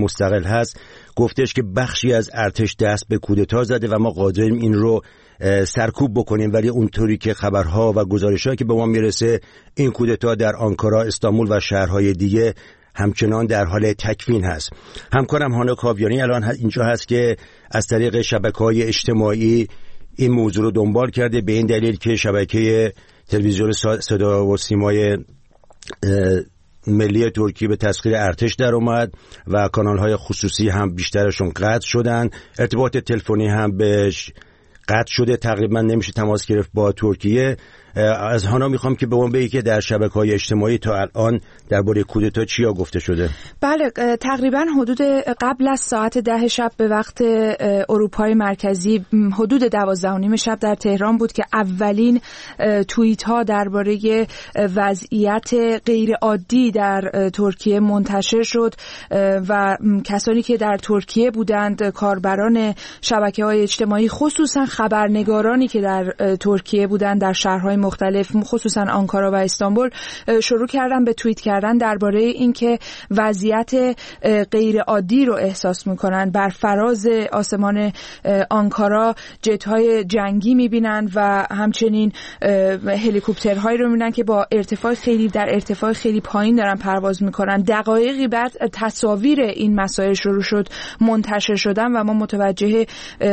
مستقل هست گفتش که بخشی از ارتش دست به کودتا زده و ما قادریم این رو سرکوب بکنیم، ولی اونطوری که خبرها و گزارش‌هایی که به ما میرسه این کودتا در آنکارا، استانبول و شهرهای دیگه همچنان در حال تکوین هست. همکارم هانا کاویانی الان اینجا هست که از طریق شبکه‌های اجتماعی این موضوع رو دنبال کرده، به این دلیل که شبکه تلویزیون صدا و سیمای ملی ترکیه به تسخیر ارتش در اومد و کانال‌های خصوصی هم بیشترشون قطع شدن، ارتباط تلفنی هم بهش قطع شده، تقریبا نمیشه تماس گرفت با ترکیه. از هانا میخوام که به اون بگی که در شبکه‌های اجتماعی تا الان درباره کودتا چیا گفته شده؟ بله، تقریبا حدود قبل از ساعت 10 شب به وقت اروپای مرکزی، حدود 12:30 شب در تهران بود که اولین توییت ها درباره وضعیت غیر عادی در ترکیه منتشر شد و کسانی که در ترکیه بودند، کاربران شبکه‌های اجتماعی، خصوصا خبرنگارانی که در ترکیه بودند در شهرهای مختلف خصوصا آنکارا و استانبول، شروع کردن به توییت کردن درباره اینکه وضعیت غیر عادی رو احساس میکنن. بر فراز آسمان آنکارا جت‌های جنگی میبینن و همچنین هلیکوپترهایی رو میبینن که با در ارتفاع خیلی پایین دارن پرواز میکنن. دقایقی بعد تصاویر این مسائل شروع شد منتشر شدن و ما متوجه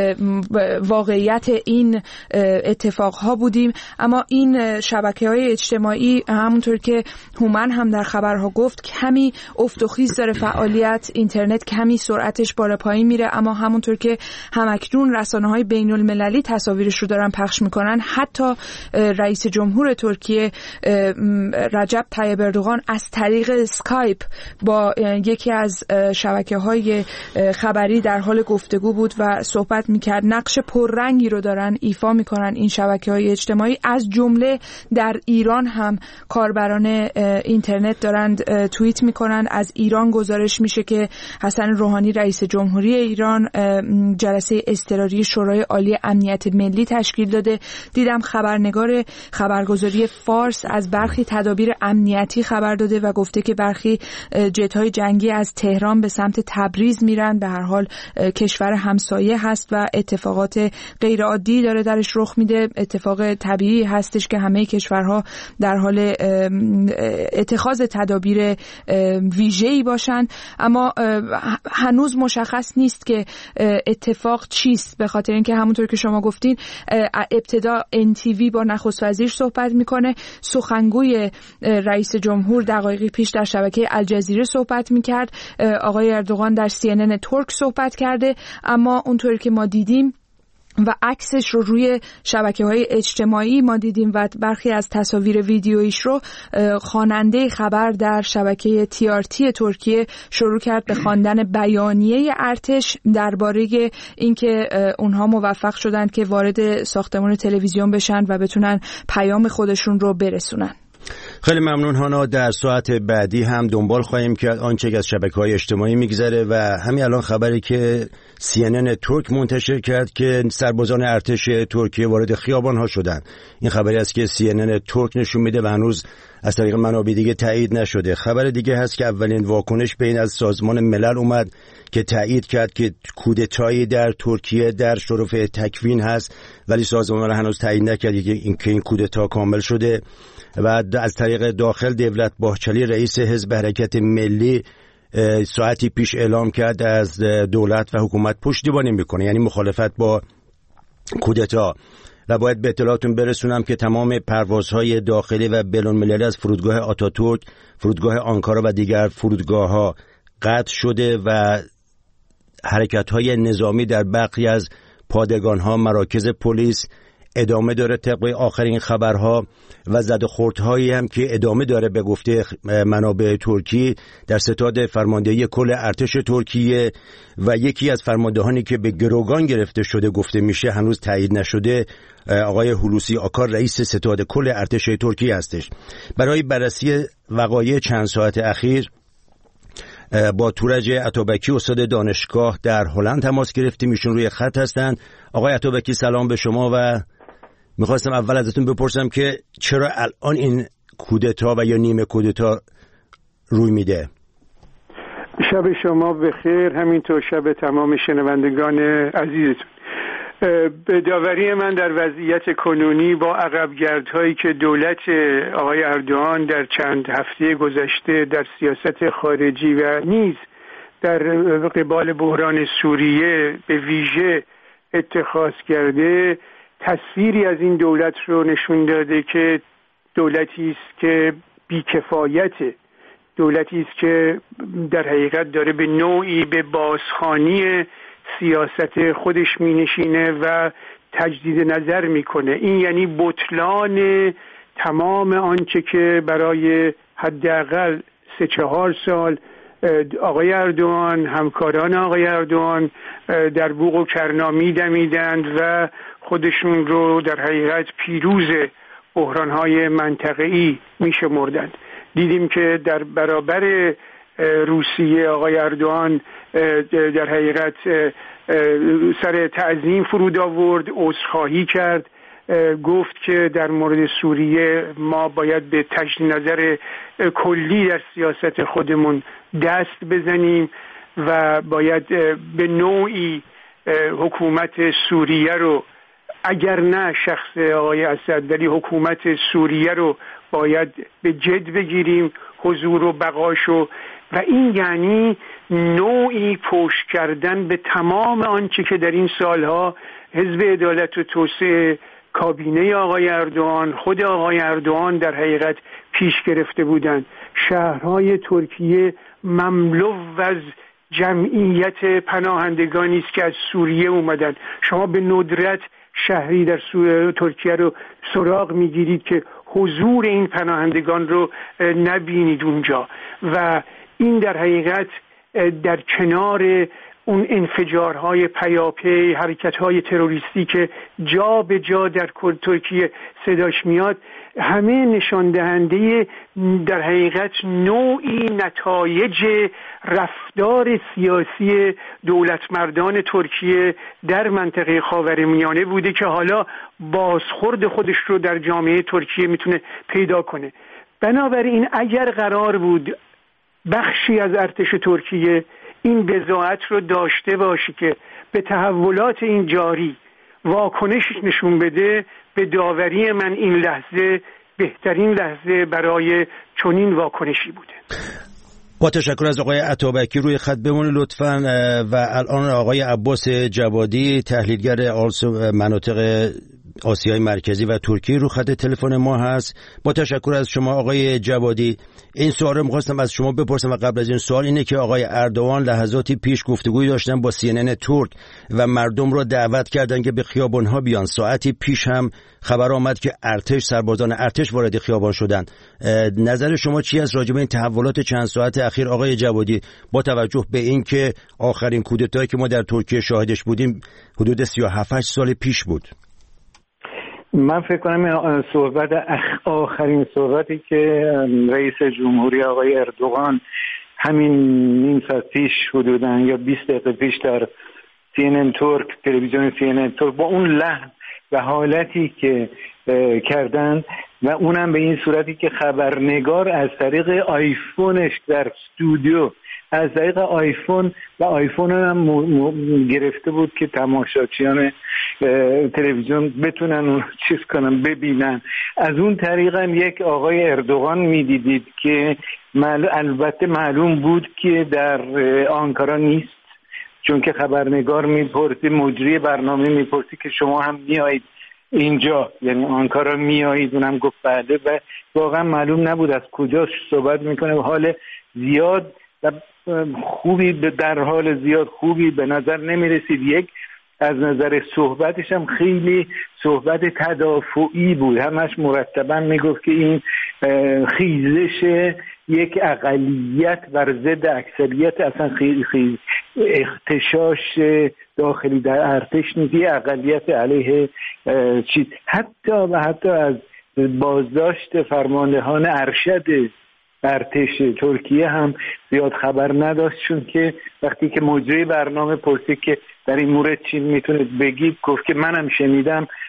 واقعیت این اتفاقها بودیم. اما این شبکه‌های اجتماعی همونطور که هومن هم در خبرها گفت کمی افت و خیز داره فعالیت، اینترنت کمی سرعتش بالا پایین میره، اما همونطور که همکنون رسانه‌های بین‌المللی تصاویرش رو دارن پخش میکنن، حتی رئیس جمهور ترکیه رجب طیب اردوغان از طریق اسکایپ با یکی از شبکه‌های خبری در حال گفتگو بود و صحبت میکرد. نقش پررنگی رو دارن ایفا میکنن این شبکه‌های اجتماعی. از جمله در ایران هم کاربران اینترنت دارند توییت میکنن. از ایران گزارش میشه که حسن روحانی رئیس جمهوری ایران جلسه اضطراری شورای عالی امنیت ملی تشکیل داده. دیدم خبرنگار خبرگزاری فارس از برخی تدابیر امنیتی خبر داده و گفته که برخی جت‌های جنگی از تهران به سمت تبریز میرن. به هر حال کشور همسایه هست و اتفاقات غیر عادی داره درش رخ میده. اتفاق طبیعی هستش که همه کشورها در حال اتخاذ تدابیر ویژه‌ای باشن، اما هنوز مشخص نیست که اتفاق چیست، به خاطر اینکه همونطور که شما گفتین ابتدا NTV با نخست وزیر صحبت میکنه. سخنگوی رئیس جمهور دقایقی پیش در شبکه الجزیره صحبت میکرد. آقای اردوغان در CNN ترک صحبت کرده، اما اونطوری که ما دیدیم و عکسش رو روی شبکه‌های اجتماعی ما دیدیم و برخی از تصاویر ویدیویش رو خواننده خبر در شبکه TRT ترکیه شروع کرد به خواندن بیانیه ارتش درباره اینکه اونها موفق شدن که وارد ساختمان تلویزیون بشن و بتونن پیام خودشون رو برسونن. خیلی ممنون هانا. در ساعت بعدی هم دنبال خواهیم کرد آنچه از شبکه‌های اجتماعی میگذره و همین الان خبری که CNN ترک منتشر کرد که سربازان ارتش ترکیه وارد خیابان‌ها شدن. این خبری است که CNN ترک نشون میده و هنوز از طریق منابع دیگه تایید نشده. خبر دیگه هست که اولین واکنش به این از سازمان ملل اومد که تایید کرد که کودتایی در ترکیه در شرف تکوین هست، ولی سازمان ملل هنوز تایید نکرد که این کودتا کامل شده. و از طریق داخل دولت باهچلی رئیس حزب حرکت ملی ساعتی پیش اعلام کرد از دولت و حکومت پشتیبانی میکنه، یعنی مخالفت با کودتا. و باید به اطلاعاتون برسونم که تمام پروازهای داخلی و بین‌المللی از فرودگاه آتاتورک، فرودگاه آنکارا و دیگر فرودگاه‌ها قطع شده و حرکت‌های نظامی در بقیه از پادگان‌ها، مراکز پلیس ادامه داره طبق آخرین خبرها و زد و خوردهایی هم که ادامه داره به گفته منابع ترکی در ستاد فرماندهی کل ارتش ترکیه و یکی از فرماندهانی که به گروگان گرفته شده گفته میشه هنوز تایید نشده آقای هولوسی آکار رئیس ستاد کل ارتش ترکیه هستش. برای بررسی وقایع چند ساعت اخیر با تورج عطابکی استاد دانشگاه در هلند تماس گرفتیم، ایشون روی خط هستند. آقای عطابکی سلام به شما و میخواستم اول ازتون بپرسم که چرا الان این کودتا و یا نیمه کودتا روی میده؟ شب شما بخیر، همینطور شب تمام شنوندگان عزیزتون. به داوری من در وضعیت کنونی با عقبگردهایی که دولت آقای اردوغان در چند هفته گذشته در سیاست خارجی و نیز در قبال بحران سوریه به ویژه اتخاذ کرده، تصویری از این دولت رو نشون داده که دولتی است که بی‌کفایته، دولتی است که در حقیقت داره به نوعی به بازخوانی سیاست خودش می‌نشینه و تجدید نظر میکنه. این یعنی بطلان تمام آنچه که برای حداقل 3-4 سال آقای اردوغان، همکاران آقای اردوغان در بوق و کرنا میدمیدند و خودشون رو در حقیقت پیروز بحران‌های منطقه‌ای میشمردند. دیدیم که در برابر روسیه آقای اردوغان در حقیقت سر تعظیم فرود آورد، عذرخواهی کرد، گفت که در مورد سوریه ما باید به تجدید نظر کلی در سیاست خودمون دست بزنیم و باید به نوعی حکومت سوریه رو، اگر نه شخص آقای اسد ولی حکومت سوریه رو باید به جد بگیریم، حضور و بقاشو، و این یعنی نوعی پشت کردن به تمام آنچه که در این سالها حزب عدالت و توسعه، کابینه آقای اردوغان، خود آقای اردوغان در حقیقت پیش گرفته بودند. شهرهای ترکیه مملو از جمعیت پناهندگانی است که از سوریه اومدن. شما به ندرت شهری در ترکیه رو سراغ میگیرید که حضور این پناهندگان رو نبینید اونجا، و این در حقیقت در کنار اون انفجارهای پیاپی، حرکتهای تروریستی که جا به جا در ترکیه صداش میاد، همه نشان دهنده در حقیقت نوعی نتایج رفتار سیاسی دولتمردان ترکیه در منطقه خاورمیانه بوده که حالا بازخورد خودش رو در جامعه ترکیه میتونه پیدا کنه. بنابراین اگر قرار بود بخشی از ارتش ترکیه این بضاعت رو داشته باشه که به تحولات این جاری واکنش نشون بده، به داوری من این لحظه بهترین لحظه برای چنین واکنشی بوده. با تشکر از آقای عطابکی. روی خط بمونید لطفاً. و الان آقای عباس جوادی، تحلیلگر مناطق آسیای مرکزی و ترکیه، رو خط تلفن ما هست. با تشکر از شما آقای جوادی. این سوال رو می‌خواستم از شما بپرسم و قبل از این سوال اینه که آقای اردوغان لحظاتی پیش گفتگویی داشتن با CNN ترک و مردم رو دعوت کردن که به خیابان‌ها بیان. ساعتی پیش هم خبر آمد که سربازان ارتش وارد خیابان شدن. نظر شما چی است راجع به این تحولات چند ساعت اخیر آقای جوادی، با توجه به این که آخرین کودتایی که ما در ترکیه شاهدش بودیم حدود 37 سال پیش بود؟ من فکر کنم آخرین صحبتی که رئیس جمهوری آقای اردوغان همین نیم ساعت پیش حدوداً یا 20 دقیقه پیش در CNN ترک، تلویزیون CNN ترک، با اون لحن و حالتی که کردن و اونم به این صورتی که خبرنگار از طریق آیفونش در استودیو، از طریق آیفون و آیفون هم گرفته بود که تماشاچیان تلویزیون بتونن اون چیز کنن، ببینن. از اون طریق هم یک آقای اردوغان میدیدید که البته معلوم بود که در آنکارا نیست، چون که خبرنگار میپرسی، مجری برنامه میپرسی که شما هم میایید اینجا، یعنی آنکارا میایید، اونم گفت بله، و واقعا معلوم نبود از کجا صحبت میکنه. و حال زیاد و خوبی، در حال زیاد خوبی به نظر نمیرسید. یک از نظر صحبتش هم خیلی صحبت تدافعی بود، همش مرتبا میگفت که این خیزش یک اقلیت بر ضد اکثریت، اصلا خیلی اختشاش داخلی در ارتش نیست، اقلیت علیه چیز. حتی از بازداشت فرماندهان ارشد ارتش ترکیه هم زیاد خبر نداشت، چون که وقتی که مجری برنامه پرسید که در این مورد چی میتونید بگید، گفت که منم شنیدم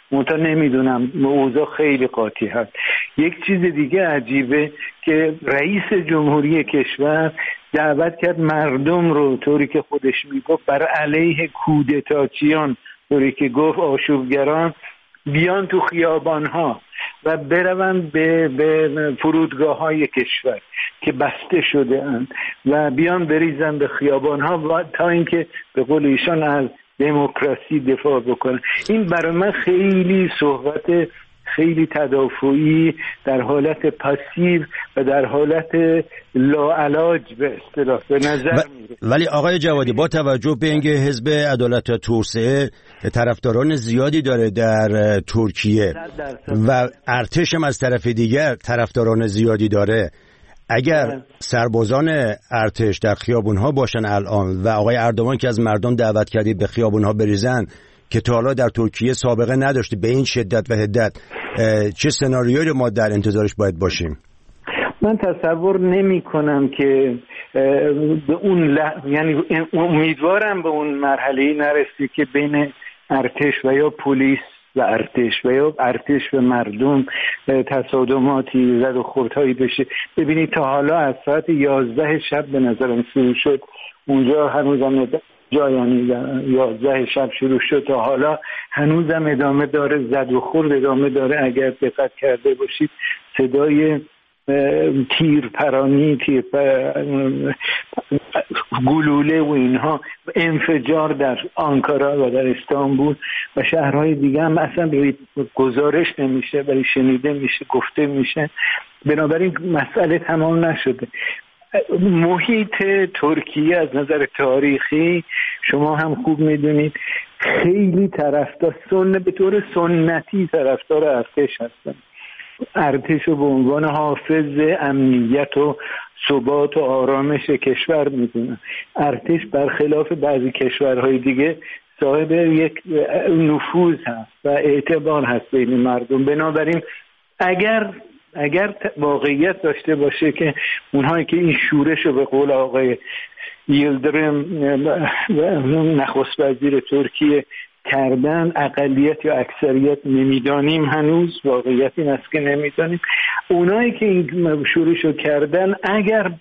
منتها نمیدونم اوضاع خیلی قاطی هست. یک چیز دیگه عجیبه که رئیس جمهوری کشور دعوت کرد مردم رو طوری که خودش میگفت بر علیه کودتاچیان، طوری که گفت آشوبگران، بیان تو خیابان‌ها و برون به فرودگاه‌های کشور که بسته شده اند و بیان بریزن به خیابان‌ها تا اینکه به قول ایشان از دموکراسی دفاع بکنن. این برای من خیلی صحبت خیلی تدافعی، در حالت پاسیو و در حالت لاعلاج به اصطلاح به نظر میره. ولی آقای جوادی، با توجه به اینکه حزب عدالت و توسعه طرفداران زیادی داره در ترکیه و ارتش هم از طرف دیگر طرفداران زیادی داره، اگر سربازان ارتش در خیابونها باشن الان و آقای اردوان که از مردم دعوت کردید به خیابونها بریزن که تا حالا در ترکیه سابقه نداشته به این شدت و حدت، چه سناریویی ما در انتظارش باید باشیم؟ من تصور نمی کنم که به اون یعنی امیدوارم به اون مرحله‌ای نرسی که بین ارتش و یا پلیس و ارتش و یا ارتش و مردم تصادماتی زد و خوردهایی بشه. ببینید تا حالا از ساعت 11 شب به نظرم شروع شد، اونجا هنوزم یعنی 11 شب شروع شد تا حالا هنوزم ادامه داره، زد و خورد ادامه داره. اگر دقت کرده باشید صدای تیرپرانی، گلوله و اینها، انفجار در آنکارا و در استانبول و شهرهای دیگه هم اصلا گزارش نمیشه ولی شنیده میشه، گفته میشه. بنابراین مسئله تمام نشده. محیط ترکیه از نظر تاریخی شما هم خوب میدونید خیلی طرفدار به طور سنتی طرفدار ارتش هستن. ارتش رو به عنوان حافظ امنیت و ثبات و آرامش کشور میدونن. ارتش برخلاف بعضی کشورهای دیگه صاحب یک نفوذ هست و اعتبار هست بین مردم. بنابراین اگر واقعیت داشته باشه که اونهایی که این شورش رو به قول آقای یلدرم نخست وزیر ترکیه کردن، اقلیت یا اکثریت نمیدانیم، هنوز واقعیت این است که نمیدانیم، اونایی که این شورش رو کردن اگر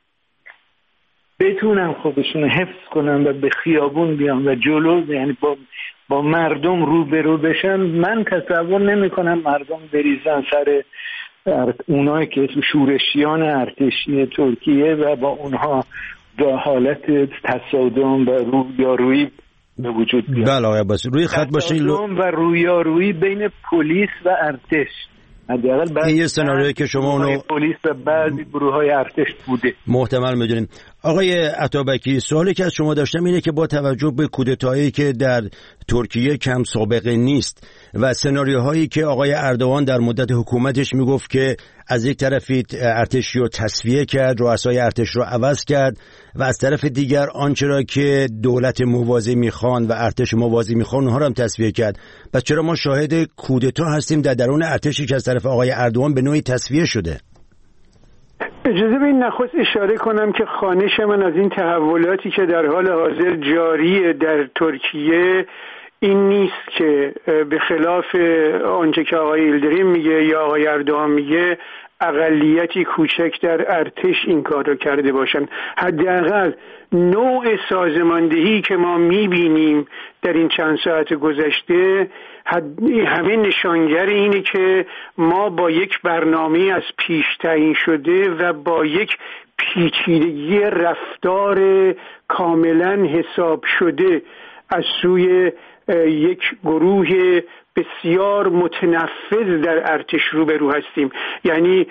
بتونن خودشون حفظ کنن و به خیابون بیان و جلو یعنی با مردم روبرو بشن، من تصور نمی کنم مردم بریزن سر اونایی که شورشیان ارتشی ترکیه و با اونها در حالت تصادم و رویارویی به وجود بیاد. بله آقای عباسی، روی خط باشین و رویارویی بین پلیس و ارتش. این یه سناریویی که شما اونو پلیس و بعضی گروه‌های ارتش بوده محتمل می‌دونیم. آقای عطابکی، سوالی که از شما داشتم اینه که با توجه به کودتایی که در ترکیه کم سابقه نیست و سناریوهایی که آقای اردوان در مدت حکومتش میگفت که از یک طرفی ارتشی رو تصفیه کرد، رؤسای ارتش رو عوض کرد و از طرف دیگر آنچه را که دولت موازی میخوان و ارتش موازی میخوان اونها رو هم تصفیه کرد. پس چرا ما شاهد کودتا هستیم در درون ارتشی که از طرف آقای اردوان به نوعی تصفیه شده؟ اجازه بدید نخست اشاره کنم که خوانش من از این تحولاتی که در حال حاضر جاریه در ترکیه این نیست که به خلاف آنچه که آقای ایلدریم میگه یا آقای اردوان میگه اقلیتی کوچک در ارتش این کار رو کرده باشن. حداقل نوع سازماندهی که ما میبینیم در این چند ساعت گذشته همه نشانگر اینه که ما با یک برنامه از پیش تعیین شده و با یک پیچیدگی رفتار کاملا حساب شده از سوی یک گروه بسیار متنفذ در ارتش روبرو هستیم. یعنی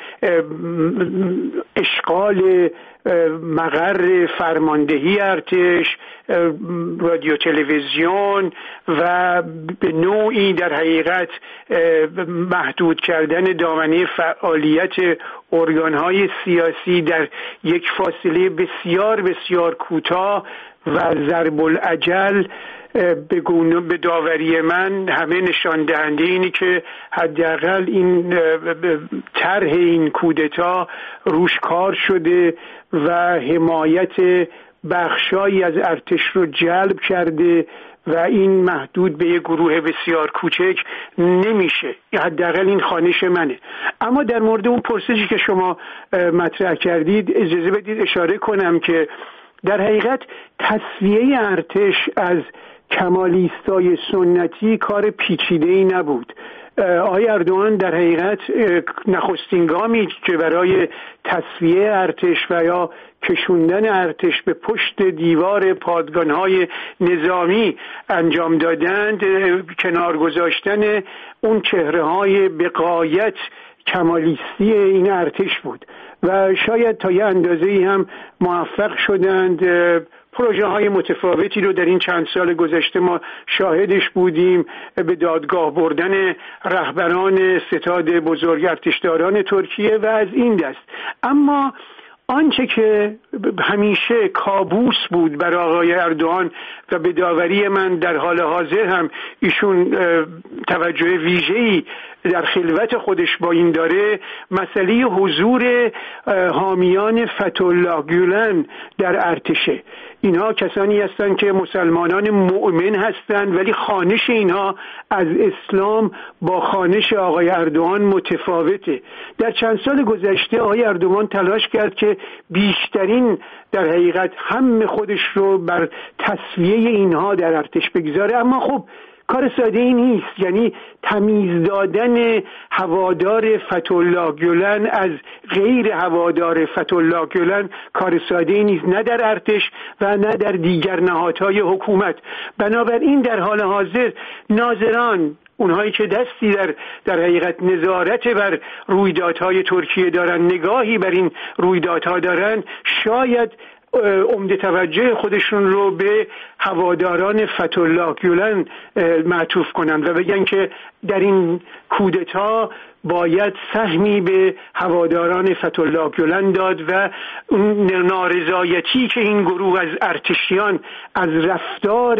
اشغال مقر فرماندهی ارتش، رادیو تلویزیون و به نوعی در حقیقت محدود کردن دامنه فعالیت ارگانهای سیاسی در یک فاصله بسیار بسیار کوتاه و ضرب العجل به داوری من همه نشان دهنده اینی که حداقل این طرح این کودتا روش کار شده و حمایت بخشایی از ارتش رو جلب کرده و این محدود به یک گروه بسیار کوچک نمیشه. حداقل این خوانش منه. اما در مورد اون پرسشی که شما مطرح کردید اجازه بدید اشاره کنم که در حقیقت تصفیه ارتش از کمالیستای سنتی کار پیچیده‌ای نبود. آقای اردوغان در حقیقت نخستین گامی که برای تصفیه ارتش و یا کشوندن ارتش به پشت دیوار پادگان‌های نظامی انجام دادند کنار گذاشتن اون چهره‌های به غایت کمالیستی این ارتش بود و شاید تا یه اندازه‌ای هم موفق شدند. پروژه های متفاوتی رو در این چند سال گذشته ما شاهدش بودیم، به دادگاه بردن رهبران ستاد بزرگ ارتشداران ترکیه و از این دست. اما آنچه که همیشه کابوس بود برای آقای اردوغان و به داوری من در حال حاضر هم ایشون توجه ویژه‌ای در خلوت خودش با این داره، مسئله حضور حامیان فتح‌الله گولن در ارتشه. اینها کسانی هستند که مسلمانان مؤمن هستند ولی خوانش اینها از اسلام با خوانش آقای اردوغان متفاوته. در چند سال گذشته آقای اردوغان تلاش کرد که بیشترین در حقیقت هم خودش رو بر تصفیه اینها در ارتش بگذاره، اما خب کار ساده ای نیست. یعنی تمیز دادن هوادار فتح‌الله گولن از غیر هوادار فتح‌الله گولن کار ساده ای نیست، نه در ارتش و نه در دیگر نهادهای حکومت. بنابراین در حال حاضر ناظران، اونهایی که دستی در حقیقت نظارت بر رویدادهای ترکیه دارن، نگاهی بر این رویدادها دارن، شاید عمده توجه خودشون رو به هواداران فتح‌الله گولن معطوف کنند و بگن که در این کودتا باید سهمی به هواداران فتح‌الله گولن داد و اون نارضایتی که این گروه از ارتشیان از رفتار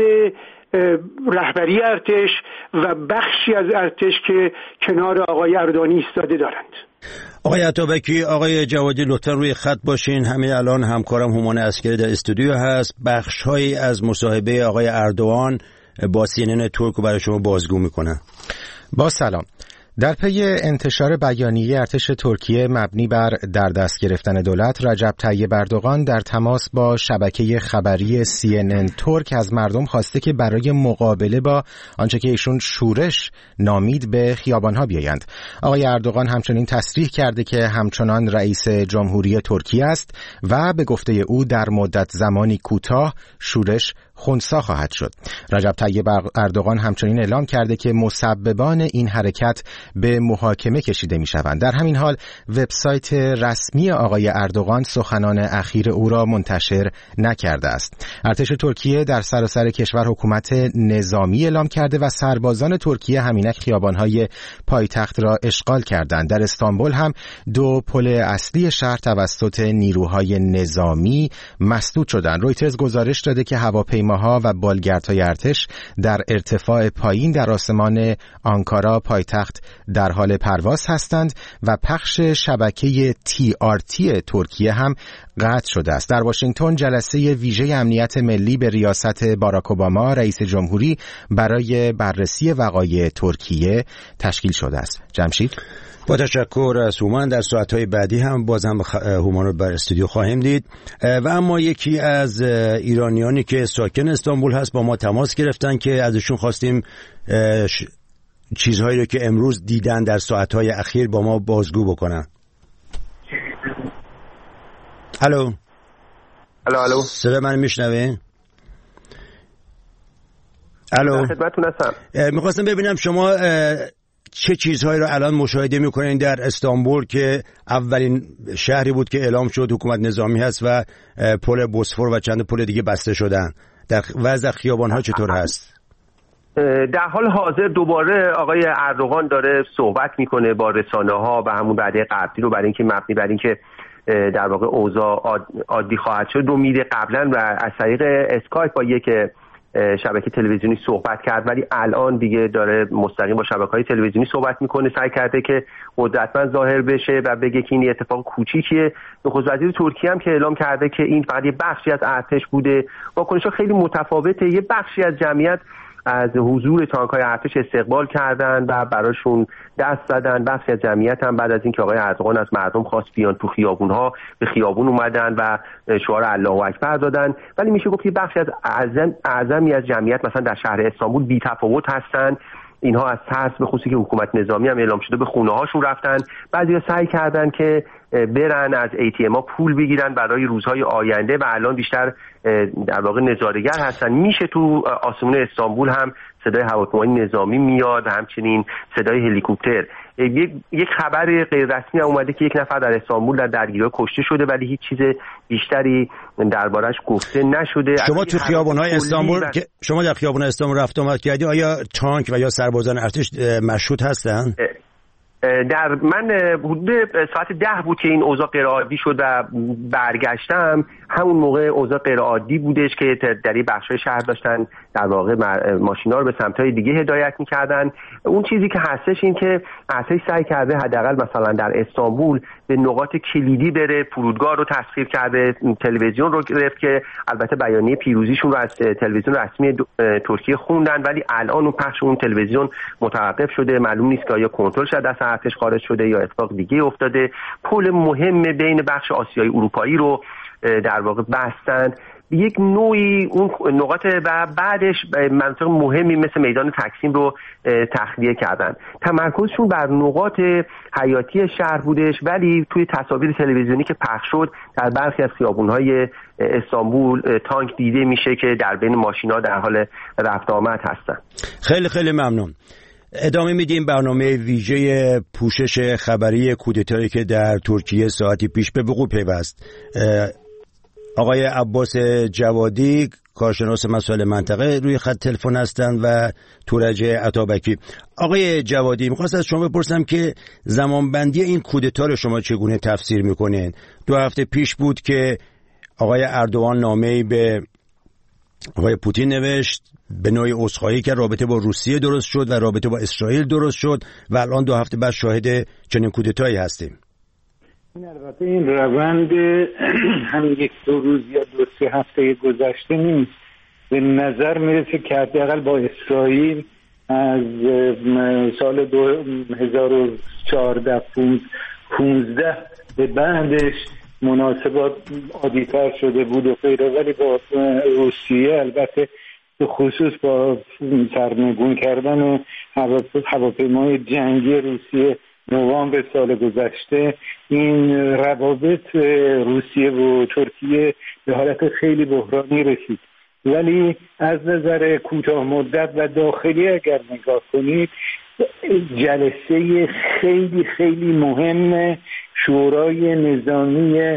رهبری ارتش و بخشی از ارتش که کنار آقای اردوغان ایستاده دارند. آقای عطابکی، آقای جوادی لطفا روی خط باشین. همین الان همکارم هومان عسکری در استودیو هست. بخش‌هایی از مصاحبه آقای اردوغان با CNN ترک رو برای شما بازگو میکنه. با سلام. در پی انتشار بیانیه ارتش ترکیه مبنی بر در دست گرفتن دولت، رجب طیب اردوغان در تماس با شبکه خبری CNN ترک از مردم خواسته که برای مقابله با آنچه که ایشون شورش نامید به خیابانها بیایند. آقای اردوغان همچنین تصریح کرده که همچنان رئیس جمهوری ترکیه است و به گفته او در مدت زمانی کوتاه شورش خنثی خواهد شد. رجب طیب اردوغان همچنین اعلام کرده که مسببان این حرکت به محاکمه کشیده می شوند. در همین حال وبسایت رسمی آقای اردوغان سخنان اخیر او را منتشر نکرده است. ارتش ترکیه در سراسر کشور حکومت نظامی اعلام کرده و سربازان ترکیه همینک خیابان‌های پایتخت را اشغال کردند. در استانبول هم 2 پل اصلی شهر توسط نیروهای نظامی مسدود شدند. رویترز گزارش داده که هواپیماها و بالگردهای ارتش در ارتفاع پایین در آسمان آنکارا پایتخت در حال پرواز هستند و پخش شبکه TRT ترکیه هم قطع شده است. در واشنگتن جلسه ویژه امنیت ملی به ریاست باراک اوباما رئیس جمهوری برای بررسی وقایع ترکیه تشکیل شده است. جمشید، با تشکر از هومان. در ساعتهای بعدی هم باز هم هومان رو بر استودیو خواهیم دید. و اما یکی از ایرانیانی که ساکن استانبول هست با ما تماس گرفتن که ازشون خواستیم چیزهایی رو که امروز دیدن در ساعتهای اخیر با ما بازگو بکنن. الو الو صدا من میشنوه؟ الو، خدمتتون هستم. میخواستم ببینم شما چه چیزهایی رو الان مشاهده میکنین در استانبول که اولین شهری بود که اعلام شد حکومت نظامی هست و پل بوسفور و چند پل دیگه بسته شدن. در وضع خیابان‌ها چطور هست؟ در حال حاضر دوباره آقای اردوغان داره صحبت میکنه با رسانه‌ها و همون وعده قبلی رو برای اینکه مبنی بر اینکه در واقع اوضاع عادی خواهد شد رو میده قبلا و از طریق اسکایپ با یک شبکه تلویزیونی صحبت کرد، ولی الان دیگه داره مستقیم با شبکه‌های تلویزیونی صحبت میکنه. سعی کرده که قدرتمند ظاهر بشه و بگه که این اتفاق کوچیکیه. نخست وزیر ترکیه هم که اعلام کرده که این فقط یه بخشی از ارتش بوده. واکنش‌ها خیلی متفاوته. یه بخشی از جمعیت از حضور تانک‌های ارتش استقبال کردن و براشون دست زدن. بخشی از جمعیت هم بعد از اینکه آقای اردوغان از مردم خواست بیان تو خیابون‌ها، به خیابون اومدن و شعار الله اکبر دادن. ولی میشه گفت یه بخشی از اعظمی از جمعیت مثلا در شهر استانبول بی‌تفاوت هستن. اینها از ترس، به خصوصی که حکومت نظامی هم اعلام شده، به خونه‌هاشون رفتن. بعضیا سعی کردن که برن از ATM ها پول بگیرن برای روزهای آینده و الان بیشتر در واقع نظاره‌گر هستن. میشه تو آسمون استانبول هم صدای هواپیمای نظامی میاد، همچنین صدای هلیکوپتر. یک خبر غیر رسمی هم اومده که یک نفر در استانبول در درگیری کشته شده، ولی هیچ چیز بیشتری دربارش گفته نشده. شما تو خیابان‌های استانبول شما در خیابان استانبول رفت آمد کردی، آیا تانک و یا سربازان ارتش مشهود هستن؟ در من حدود ساعت 10 بود که این اوضاع غیر عادی شد و برگشتم. همون موقع اوضاع غیر عادی بودش که در این بخشای شهر داشتن در واقع ماشینا رو به سمت‌های دیگه هدایت می‌کردن. اون چیزی که هستش این که ارتش سعی کرده حداقل مثلا در استانبول به نقاط کلیدی بره، فرودگاه رو تسخیر کرده، تلویزیون رو گرفت که البته بیانیه پیروزیشون رو از تلویزیون رسمی ترکیه خوندن، ولی الان اون پخش اون تلویزیون متوقف شده. معلوم نیست که آیا کنترل شده دست ارتش خارج شده یا اتفاق دیگه افتاده. پل مهم بین بخش آسیایی اروپایی رو در واقع بستن، یک نوعی اون نقاط و بعدش مناطق مهمی مثل میدان تکسیم رو تخلیه کردن. تمرکزشون بر نقاط حیاتی شهر بودش، ولی توی تصاویر تلویزیونی که پخش شد در برخی از خیابون‌های استانبول تانک دیده میشه که در بین ماشینا در حال رفت آمد هستن. خیلی خیلی ممنون. ادامه میدیم برنامه ویژه پوشش خبری کودتایی که در ترکیه ساعتی پیش به وقوع پیوست. آقای عباس جوادی، کارشناس مسائل منطقه، روی خط تلفن هستند و تورج عطابکی. آقای جوادی، می‌خواستم از شما بپرسم که زمانبندی این کودتا رو شما چگونه تفسیر می‌کنین؟ 2 هفته پیش بود که آقای اردوغان نامه‌ای به آقای پوتین نوشت، به نوعی عذرخواهی که رابطه با روسیه درست شد و رابطه با اسرائیل درست شد و الان 2 هفته بعد شاهد چنین کودتایی هستیم. البته این روند هم 1-2 روز یا 2-3 هفته گذشته نیست. به نظر میرسه که حداقل با اسرائیل از سال 2014-15 به بعدش مناسبات عادی‌تر شده بود و غیره، ولی با روسیه البته به خصوص با سرنگون کردن هواپیمای جنگی روسیه نوامبر سال گذشته، این روابط روسیه و ترکیه به حالت خیلی بحرانی رسید. ولی از نظر کوتاه مدت و داخلی اگر نگاه کنید، جلسه خیلی خیلی مهم شورای نظامی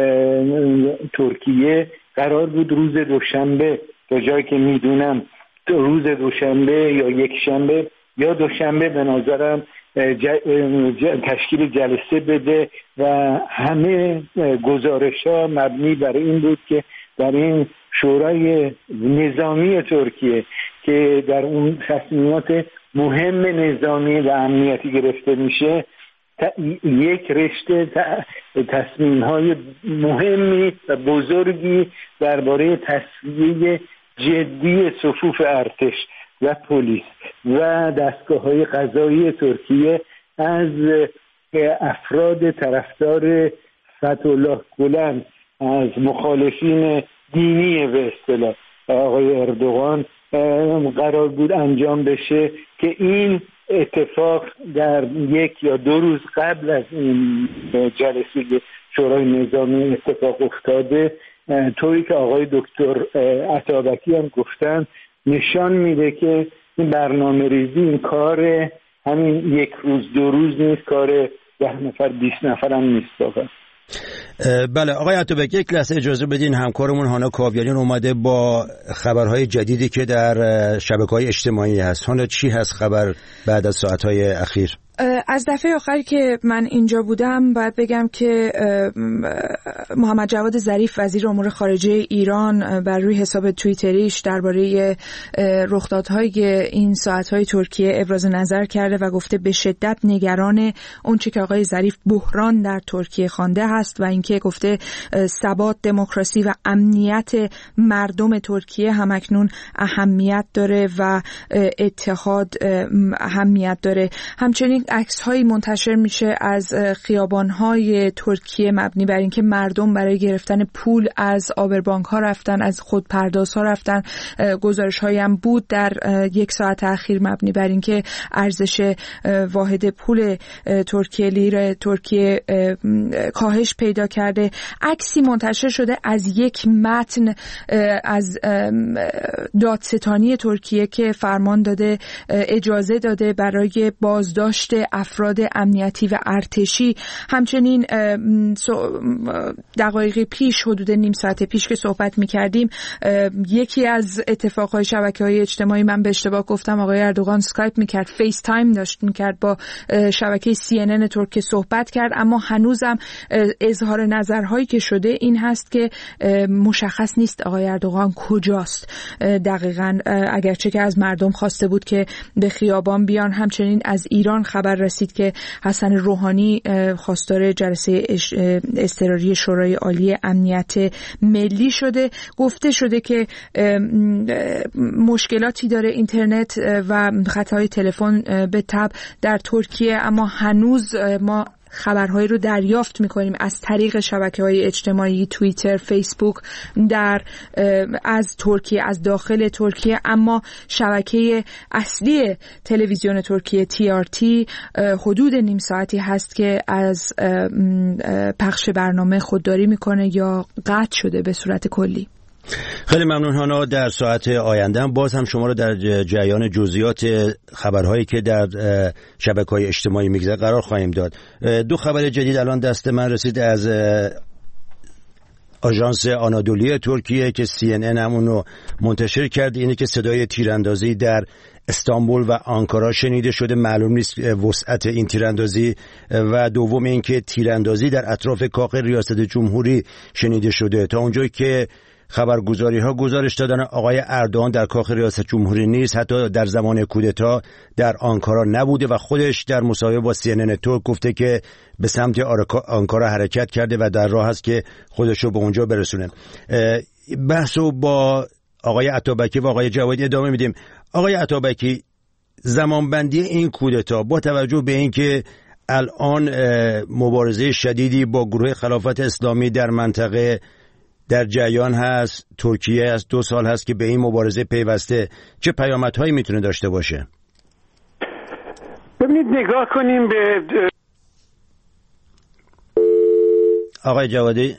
ترکیه قرار بود روز دوشنبه، تا جایی که میدونم روز دوشنبه یا یک شنبه یا دوشنبه به نظرم تشکیل جلسه بده و همه گزارش‌ها مبنی بر این بود که در این شورای نظامی ترکیه که در اون تصمیمات مهم نظامی و امنیتی گرفته میشه، یک رشته تصمیم‌های مهمی و بزرگی درباره تصفیه جدی صفوف ارتش و پلیس و دستگاه‌های قضایی ترکیه از افراد طرفدار فتح‌الله گلن، از مخالفین دینی به اصطلاح آقای اردوغان قرار بود انجام بشه که این اتفاق در 1 یا 2 روز قبل از این جلسه شورای نظامی اتفاق افتاده. طوری که آقای دکتر عطابکی هم گفتن نشان میده که این برنامه ریزی، این کار همین 1 روز 2 روز نیست، کار 10 نفر 20 نفر هم نیست واقعا. بله آقای عطابکی، یک لحظه اجازه بدین. همکارمون هانا کاویانیان اومده با خبرهای جدیدی که در شبکه‌های اجتماعی هست. هانا چی هست خبر بعد از ساعت‌های اخیر؟ از دفعه آخری که من اینجا بودم باید بگم که محمد جواد ظریف وزیر امور خارجه ایران بر روی حساب توییتریش درباره رخدادهای این ساعت‌های ترکیه ابراز نظر کرده و گفته به شدت نگران اونچه که آقای ظریف بحران در ترکیه خوانده هست و اینکه گفته ثبات، دموکراسی و امنیت مردم ترکیه همکنون اهمیت داره و اتحاد اهمیت داره. همچنین عکس‌هایی منتشر میشه از خیابان‌های ترکیه مبنی بر اینکه مردم برای گرفتن پول از آبربانک‌ها رفتن، از خودپردازها رفتن. گزارش‌هایی هم بود در یک ساعت اخیر مبنی بر اینکه ارزش واحد پول ترکیه، لیر ترکیه، کاهش پیدا کرده. عکسی منتشر شده از یک متن از دادستانی ترکیه که فرمان داده، اجازه داده برای بازداشت افراد امنیتی و ارتشی. همچنین دقایقی پیش، حدود نیم ساعت پیش که صحبت می‌کردیم، یکی از اتفاقهای شبکه‌های اجتماعی، من به اشتباه گفتم، آقای اردوغان اسکایپ می‌کرد، فیس تایم داشت می‌کرد با شبکه CNN ترکیه صحبت کرد، اما هنوزم اظهار نظرهایی که شده این هست که مشخص نیست آقای اردوغان کجاست دقیقاً، اگرچه که از مردم خواسته بود که به خیابان بیان. همچنین از ایران خبر رسید که حسن روحانی خواستار جلسه اضطراری شورای عالی امنیت ملی شده. گفته شده که مشکلاتی داره اینترنت و خطای تلفن به تبع در ترکیه، اما هنوز ما خبرهایی رو دریافت میکنیم از طریق شبکه‌های اجتماعی، توییتر، فیسبوک از ترکیه، از داخل ترکیه، اما شبکه اصلی تلویزیون ترکیه TRT حدود نیم ساعتی هست که از پخش برنامه خودداری میکنه یا قطع شده به صورت کلی. خیلی ممنون هانا. در ساعت آینده باز هم شما رو در جریان جزئیات خبرهایی که در شبکه‌های اجتماعی میگذره قرار خواهیم داد. دو خبر جدید الان دست من رسید از آژانس آنادولی ترکیه که CNN همونو منتشر کرد. اینه که صدای تیراندازی در استانبول و آنکارا شنیده شده. معلوم نیست وسعت این تیراندازی. و دوم اینکه تیراندازی در اطراف کاخ ریاست جمهوری شنیده شده. تا اونجایی که خبرگزاری‌ها گزارش دادن آقای اردوغان در کاخ ریاست جمهوری نیست، حتی در زمان کودتا در آنکارا نبوده و خودش در مصاحبه با CNN ترک گفته که به سمت آنکارا حرکت کرده و در راه است که خودش رو به اونجا برسونه. بحثو با آقای عطابکی و آقای جوادی ادامه میدیم. آقای عطابکی، زمانبندی این کودتا با توجه به اینکه الان مبارزه شدیدی با گروه خلافت اسلامی در منطقه در جریان هست، ترکیه از 2 سال هست که به این مبارزه پیوسته، چه پیامدهایی میتونه داشته باشه؟ ببینید نگاه کنیم به آقای جوادی.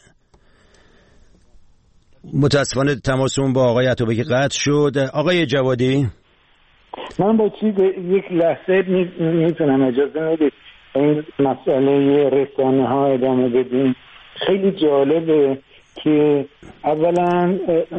متاسفانه تماسمون با آقای عطابکی قطع شد. آقای جوادی، من با یک لحظه میتونم اجازه بدید این مسئله رسانه ها ادامه بدیم؟ خیلی جالبه که اولا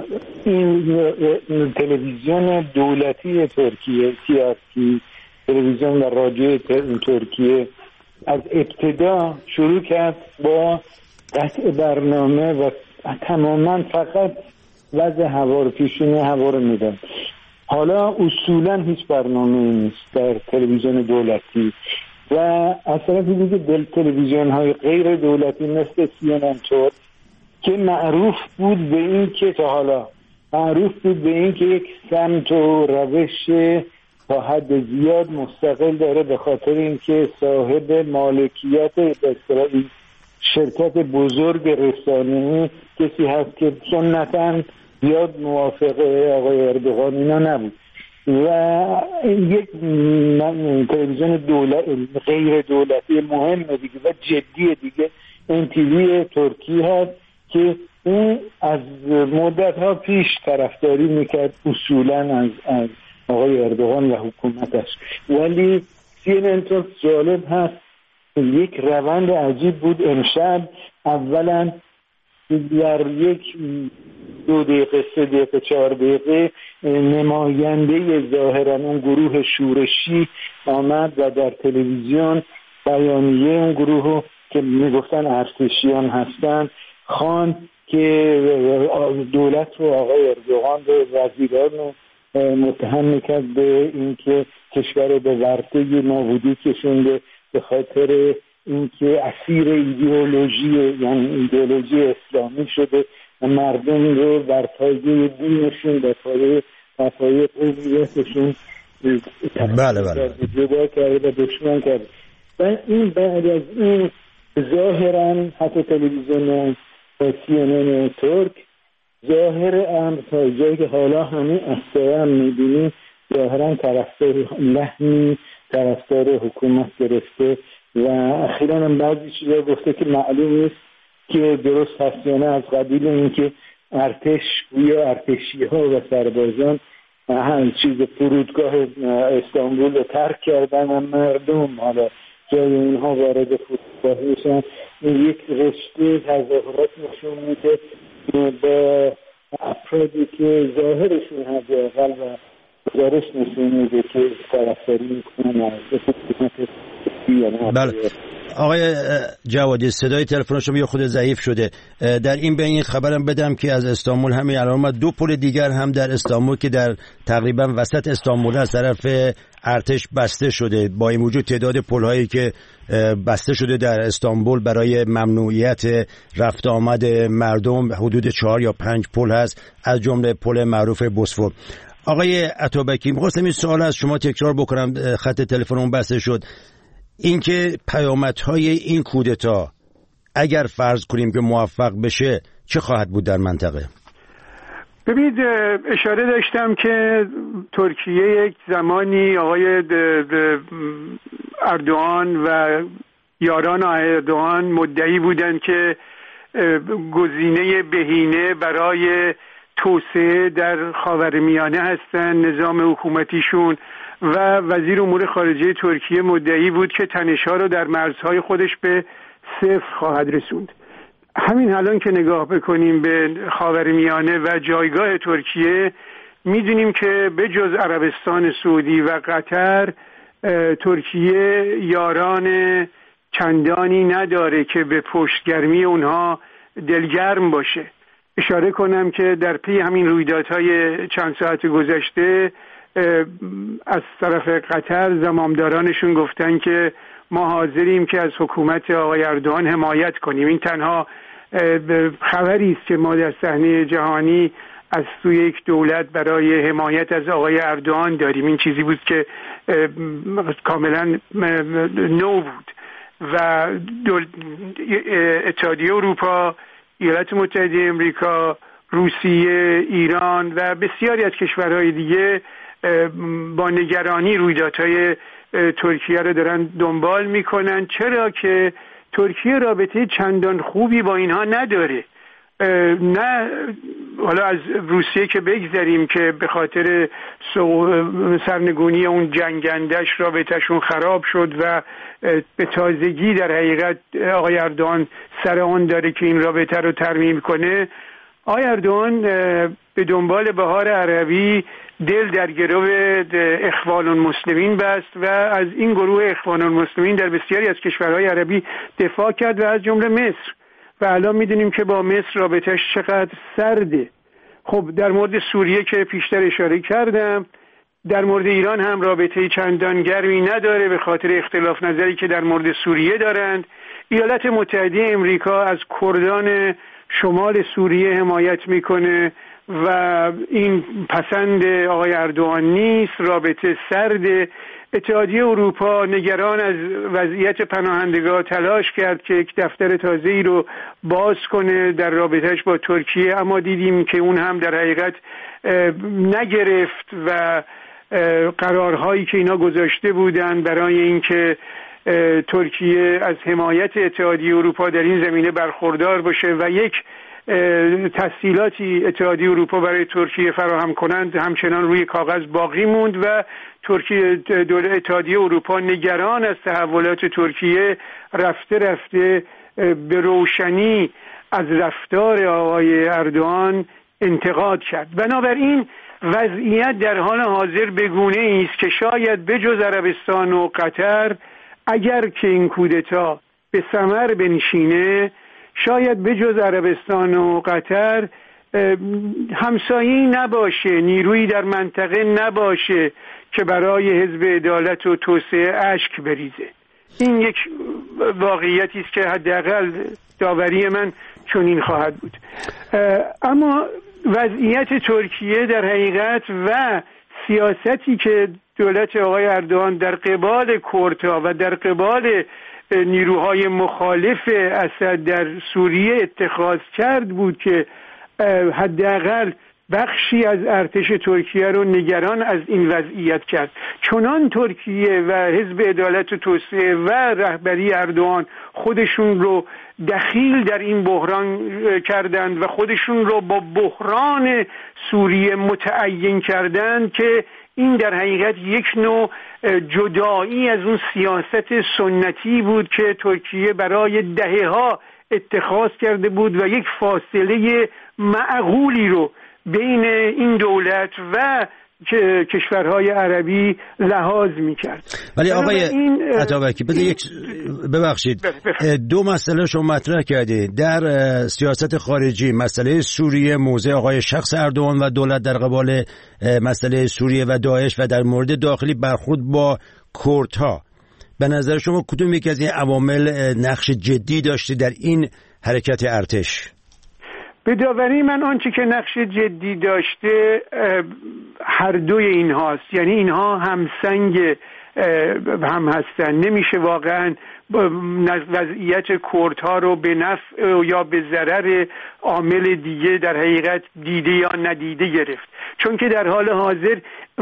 این تلویزیون دولتی ترکیه TRT، تلویزیون و رادیو ترکیه، از ابتدا شروع کرد با قطع برنامه و تماما فقط وضع هوا رو، پیشونی هوا رو میدن. حالا اصولا هیچ برنامه نیست در تلویزیون دولتی و از طرف دیگه تلویزیون های غیر دولتی مثل CNN ترک که معروف بود به این که تا حالا یک سمت و روش تا حد زیاد مستقل داره، به خاطر اینکه صاحب مالکیت به اصطلاح شرکت بزرگ رسانه‌ای کسی هست که سنتاً زیاد موافق آقای اردوغان اینا نبود و یک تلویزیون غیر دولتی مهم دیگه و جدی دیگه NTV ترکیه هست که اون از مدت‌ها پیش طرفداری میکرد اصولاً از آقای اردوغان و حکومتش. ولی CNN ترک جالب هست، یک روند عجیب بود. امشب اولا در یک 2 دقیقه 3 دقیقه 4 دقیقه نماینده ظاهرا اون گروه شورشی آمد و در تلویزیون بیانیه اون گروه که میگفتن ارتشیان هستن خان که دولت رو آقای اردوغان و وزیران رو متهم میکرد به اینکه کشور رو به ورطه نابودی کشونده به خاطر اینکه اسیر یعنی ایدئولوژی اسلامی شده و مردم رو بر پایه دینشون بر پایه قومیتشون جدا کرده و دشمن کرده. و این بعد از این ظاهرا حتی تلویزیون CNN ترک ظاهر امر تا جایی که حالا همین اصلا میبینیم ظاهرا طرفدار لحنی طرفدار حکومت گرفته و اخیراً هم بعضی چیزا گفته که معلوم نیست که درست هست یا نه، از قبیل اینکه ارتش گویا ارتشی‌ها و سربازان چیز فرودگاه استانبول رو ترک کردن و مردم حالا جای اونها وارد فرودگاه میشن. این یک رشته تظاهرات نشون میده با افرادی که ظاهرشون حداقل و گزارش نشون میده که طرفداری میکنن از حکومت. بله آقای جوادی صدای تلفن شما یه خود ضعیف شده. در این بین خبرم بدم که از استانبول همین الان 2 پل دیگر هم در استانبول که در تقریبا وسط استانبول از طرف ارتش بسته شده. با این وجود تعداد پل‌هایی که بسته شده در استانبول برای ممنوعیت رفت آمد مردم حدود 4 یا 5 پل هست، از جمله پل معروف بوسفور. آقای عطابکی می‌خواستم این سوال از شما تکرار بکنم، خط تلفنم بسته شد. اینکه پیامدهای این کودتا اگر فرض کنیم که موفق بشه چه خواهد بود در منطقه؟ ببینید اشاره داشتم که ترکیه یک زمانی آقای اردوغان و یاران اردوغان مدعی بودند که گزینه بهینه برای توسعه در خاورمیانه هستند نظام حکومتیشون، و وزیر امور خارجه ترکیه مدعی بود که تنش‌ها رو در مرزهای خودش به 0 خواهد رسوند. همین الان که نگاه بکنیم به خاورمیانه و جایگاه ترکیه می‌دونیم که به جز عربستان سعودی و قطر ترکیه یاران چندانی نداره که به پشتگرمی اونها دلگرم باشه. اشاره کنم که در پی همین رویدادهای چند ساعت گذشته از طرف قطر زمامدارانشون گفتن که ما حاضریم که از حکومت آقای اردوغان حمایت کنیم. این تنها خبری است که ما در صحنه جهانی از سوی یک دولت برای حمایت از آقای اردوغان داریم. این چیزی بود که کاملا نو بود و اتحادیه اروپا، ایالات متحده امریکا، روسیه، ایران و بسیاری از کشورهای دیگه با نگرانی رویدادهای ترکیه رو دارن دنبال میکنن، چرا که ترکیه رابطه چندان خوبی با اینها نداره. نه حالا از روسیه که بگذاریم که به خاطر سرنگونی اون جنگندش رابطهشون خراب شد و به تازگی در حقیقت آقای اردوغان سر آن داره که این رابطه رو ترمیم کنه. آقای اردوغان به دنبال بهار عربی دل در گرو اخوان المسلمین بست و از این گروه اخوان المسلمین در بسیاری از کشورهای عربی دفاع کرد و از جمله مصر، و الان میدونیم که با مصر رابطهش چقدر سرده. خب در مورد سوریه که پیشتر اشاره کردم، در مورد ایران هم رابطه چندان گرمی نداره به خاطر اختلاف نظری که در مورد سوریه دارند. ایالات متحده امریکا از کردان شمال سوریه حمایت میکنه و این پسند آقای اردوغان نیست، رابطه سرده. اتحادیه اروپا نگران از وضعیت پناهندگان تلاش کرد که یک دفتر تازه‌ای رو باز کنه در رابطهش با ترکیه، اما دیدیم که اون هم در حقیقت نگرفت و قرارهایی که اینا گذاشته بودن برای اینکه ترکیه از حمایت اتحادیه اروپا در این زمینه برخوردار باشه و یک تسهیلاتی اتحادیه اروپا برای ترکیه فراهم کنند همچنان روی کاغذ باقی موند و ترکیه اتحادیه اروپا نگران از تحولات ترکیه رفته به روشنی از رفتار آقای اردوغان انتقاد کرد. بنابراین وضعیت در حال حاضر به گونه‌ای است که شاید بجز عربستان و قطر، اگر که این کودتا به ثمر بنشینه، شاید بجز عربستان و قطر همسایه‌ای نباشه، نیرویی در منطقه نباشه که برای حزب عدالت و توسعه اشک بریزه. این یک واقعیتی است که حداقل داوری من چنین خواهد بود. اما وضعیت ترکیه در حقیقت و سیاستی که دولت آقای اردوغان در قبال کردها و در قبال نیروهای مخالف اسد در سوریه اتخاذ کرد بود که حداقل بخشی از ارتش ترکیه رو نگران از این وضعیت کرد. چنان ترکیه و حزب عدالت و توسعه و رهبری اردوغان خودشون رو دخیل در این بحران کردند و خودشون رو با بحران سوریه متعین کردند که این در حقیقت یک نوع جدایی از اون سیاست سنتی بود که ترکیه برای دهه‌ها اتخاذ کرده بود و یک فاصله معقولی رو بین این دولت و کشورهای عربی لحاظ می‌کرد. ولی آقای عطابکی ببخشید دو مسئله شما مطرح کردید در سیاست خارجی، مسئله سوریه، موضع آقای شخص اردوغان و دولت در قبال مسئله سوریه و داعش، و در مورد داخلی برخورد با کردها. به نظر شما کدوم یکی از این عوامل نقش جدی داشته در این حرکت ارتش؟ به داوری من آنچه که نقش جدی داشته هر دوی این هاست، یعنی اینها همسنگ هم هستن. نمیشه واقعا وضعیت کردها رو به نفع یا به ضرر عامل دیگه در حقیقت دیده یا ندیده گرفت، چون که در حال حاضر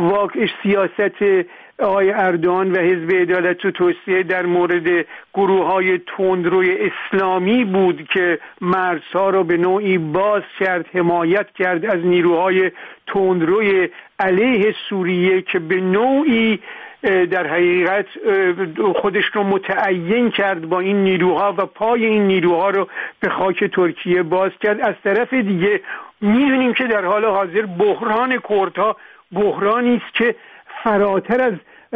سیاست آقای اردوغان و حزب عدالت و توسعه در مورد گروه‌های تندروی اسلامی بود که مرزها رو به نوعی باز کرد، حمایت کرد از نیروهای تندروی علیه سوریه که به نوعی در حقیقت خودش رو متعین کرد با این نیروها و پای این نیروها رو به خاک ترکیه باز کرد. از طرف دیگه می‌دونیم که در حال حاضر بحران کردها بحرانی است که فراتر از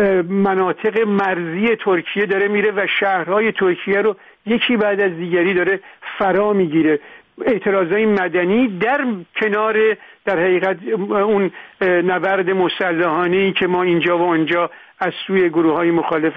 مناطق مرزی ترکیه داره میره و شهرهای ترکیه رو یکی بعد از دیگری داره فرا میگیره. اعتراضای مدنی در کنار در حقیقت اون نبرد مسلحانه‌ای که ما اینجا و اونجا از سوی گروه‌های مخالف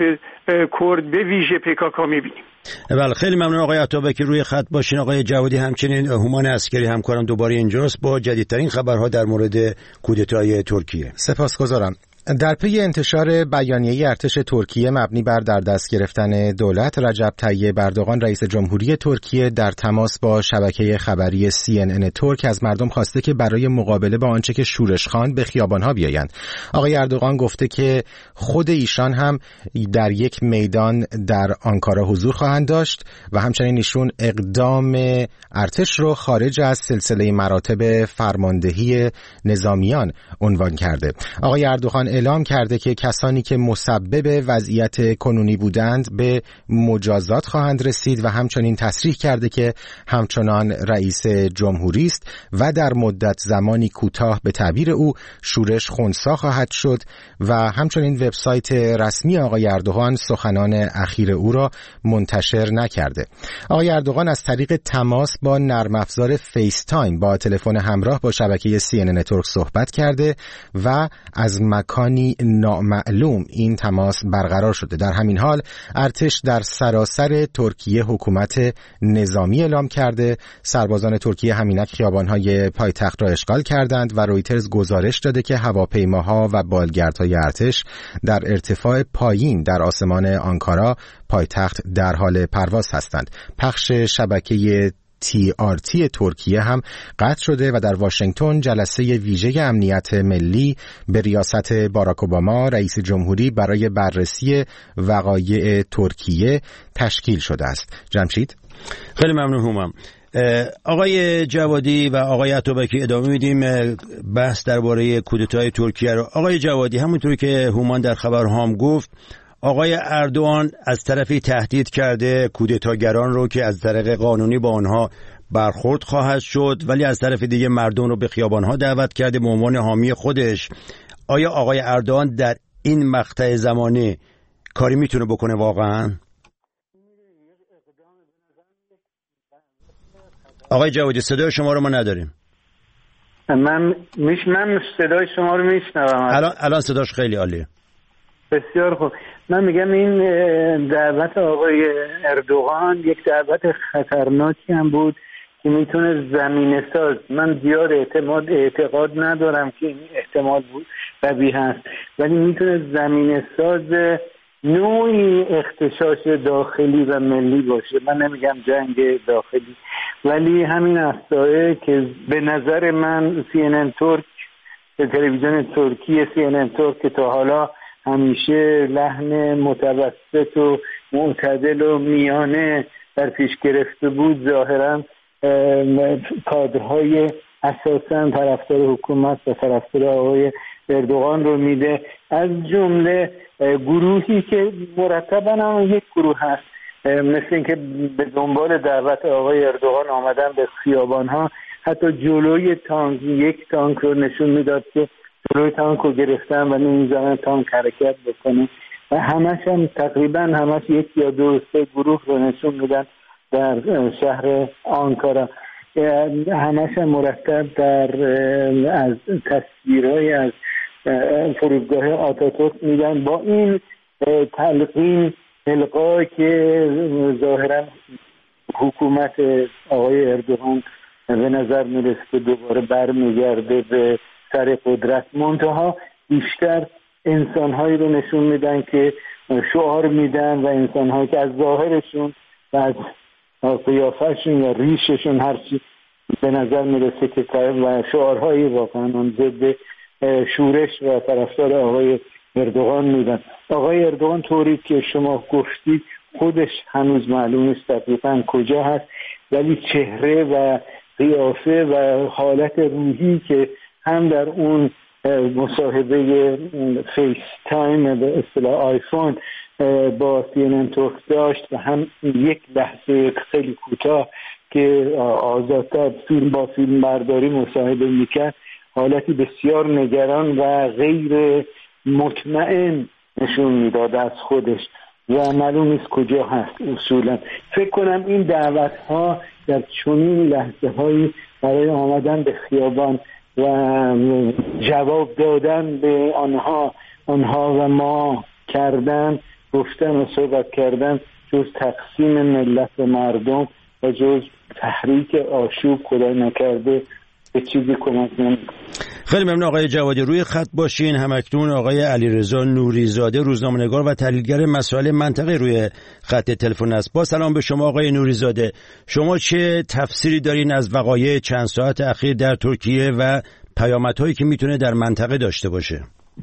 کرد به ویژه PKK می‌بینیم. بله، خیلی ممنون آقای عطابکی، روی خط باشین. آقای جوادی همچنین هومان عسکری همکارم دوباره اینجاست با جدیدترین خبرها در مورد کودتای ترکیه. سپاسگزارم. در پی انتشار بیانیه ارتش ترکیه مبنی بر در دست گرفتن دولت، رجب طیب اردوغان رئیس جمهوری ترکیه در تماس با شبکه خبری CNN ترک از مردم خواسته که برای مقابله با آنچه که شورش خواند به خیابان‌ها بیایند. آقای اردوغان گفته که خود ایشان هم در یک میدان در آنکارا حضور خواهند داشت و همچنین ایشون اقدام ارتش رو خارج از سلسله مراتب فرماندهی نظامیان عنوان کرده. آقای اردوغان اعلام کرده که کسانی که مسبب وضعیت کنونی بودند به مجازات خواهند رسید و همچنین تصریح کرده که همچنان رئیس جمهوری است و در مدت زمانی کوتاه به تعبیر او شورش خنثی خواهد شد و همچنین وبسایت رسمی آقای اردوغان سخنان اخیر او را منتشر نکرده. آقای اردوغان از طریق تماس با نرم افزار فیس تایم با تلفن همراه با شبکه CNN ترک صحبت کرده و از مکانی نامعلوم این تماس برقرار شده. در همین حال ارتش در سراسر ترکیه حکومت نظامی اعلام کرده. سربازان ترکیه همینک خیابان‌های پایتخت را اشغال کردند و رویترز گزارش داده که هواپیماها و بالگردهای ارتش در ارتفاع پایین در آسمان آنکارا پایتخت در حال پرواز هستند. پخش شبکه TRT ترکیه هم قطع شده و در واشنگتن جلسه ویژه امنیت ملی به ریاست باراک اوباما رئیس جمهوری برای بررسی وقایع ترکیه تشکیل شده است. جمشید؟ خیلی ممنون هومم. آقای جوادی و آقای عطابکی ادامه میدیم بحث درباره کودتای ترکیه رو. آقای جوادی، همونطوری که هومان در خبرها هم گفت، آقای اردوغان از طرفی تهدید کرده کودتاگران رو که از طریق قانونی با آنها برخورد خواهد شد، ولی از طرف دیگه مردم رو به خیابان‌ها دعوت کرده به عنوان حامی خودش. آیا آقای اردوغان در این مقطع زمانی کاری میتونه بکنه واقعا؟ آقای جوادی صدای شما رو ما نداریم. من صدای شما رو میشنوم. الان صداش خیلی عالیه. بسیار خوب. من میگم این دعوت آقای اردوغان یک دعوت خطرناکی هم بود که میتونه زمینه ساز، من زیاد اعتقاد ندارم که این احتمال قوی هست، ولی میتونه زمینه ساز نوعی اغتشاش داخلی و ملی باشه. من نمیگم جنگ داخلی، ولی همین اصطاعه که به نظر من CNN ترک، تلویزیون ترکی CNN ترک که تا حالا همیشه لحن متوسط و معتدل و میانه در پیش گرفته بود، ظاهرا کادرهای اساساً طرفدار حکومت و طرفدار آقای اردوغان رو میده، از جمله گروهی که مرتباً هم یک گروه هست، مثل اینکه به دنبال دعوت آقای اردوغان آمدن به خیابان‌ها، حتی جلوی تانک، یک تانک رو نشون میداد که جلوی تانک رو گرفتن و نمی‌ذارن تانک حرکت بکنه و همش هم تقریباً همش یک یا دو سه گروه رو نشون میدن در شهر آنکارا، همش هم مرتب در از تصویرهای از فرودگاه آتاتورک میدن با این تلقین القا که ظاهرا حکومت آقای اردوغان به نظر میرسه که دوباره برمیگرده به سر قدرت. منتها بیشتر انسانهایی رو نشون میدن که شعار میدن و انسانهایی که از ظاهرشون و از قیافهشون یا ریششون هرچی به نظر میرسه که و شعارهایی واقعا ضد شورش و طرفدار آقای اردوغان میدن. آقای اردوغان طوری که شما گفتید خودش هنوز معلوم نیست دقیقاً کجا هست، ولی چهره و قیافه و حالت روحی که هم در اون مصاحبه فیس تایم به اصطلاح آیفون با CNN ترک داشت و هم یک لحظه خیلی کوتاه که آزادتر فیلم با فیلم برداری مصاحبه میکرد، حالتی بسیار نگران و غیر مطمئن نشون میداد از خودش و معلوم نیست کجا هست. اصولا فکر کنم این دعوت ها در چنین لحظه هایی برای آمدن به خیابان و جواب دادن به آنها و ما کردن، گفتن و صحبت کردن، جز تقسیم ملت و مردم و جز تحریک آشوب خدای نکرده به چیزی کمک نمی‌کنه. خیلی ممنون آقای جوادی، روی خط باشین. همکنون آقای علیرضا نوریزاده، روزنامه‌نگار و تحلیلگر مسائل منطقه، روی خط تلفن است. با سلام به شما آقای نوریزاده، شما چه تفسیری دارین از وقایع چند ساعت اخیر در ترکیه و پیامدهایی که میتونه در منطقه داشته باشه؟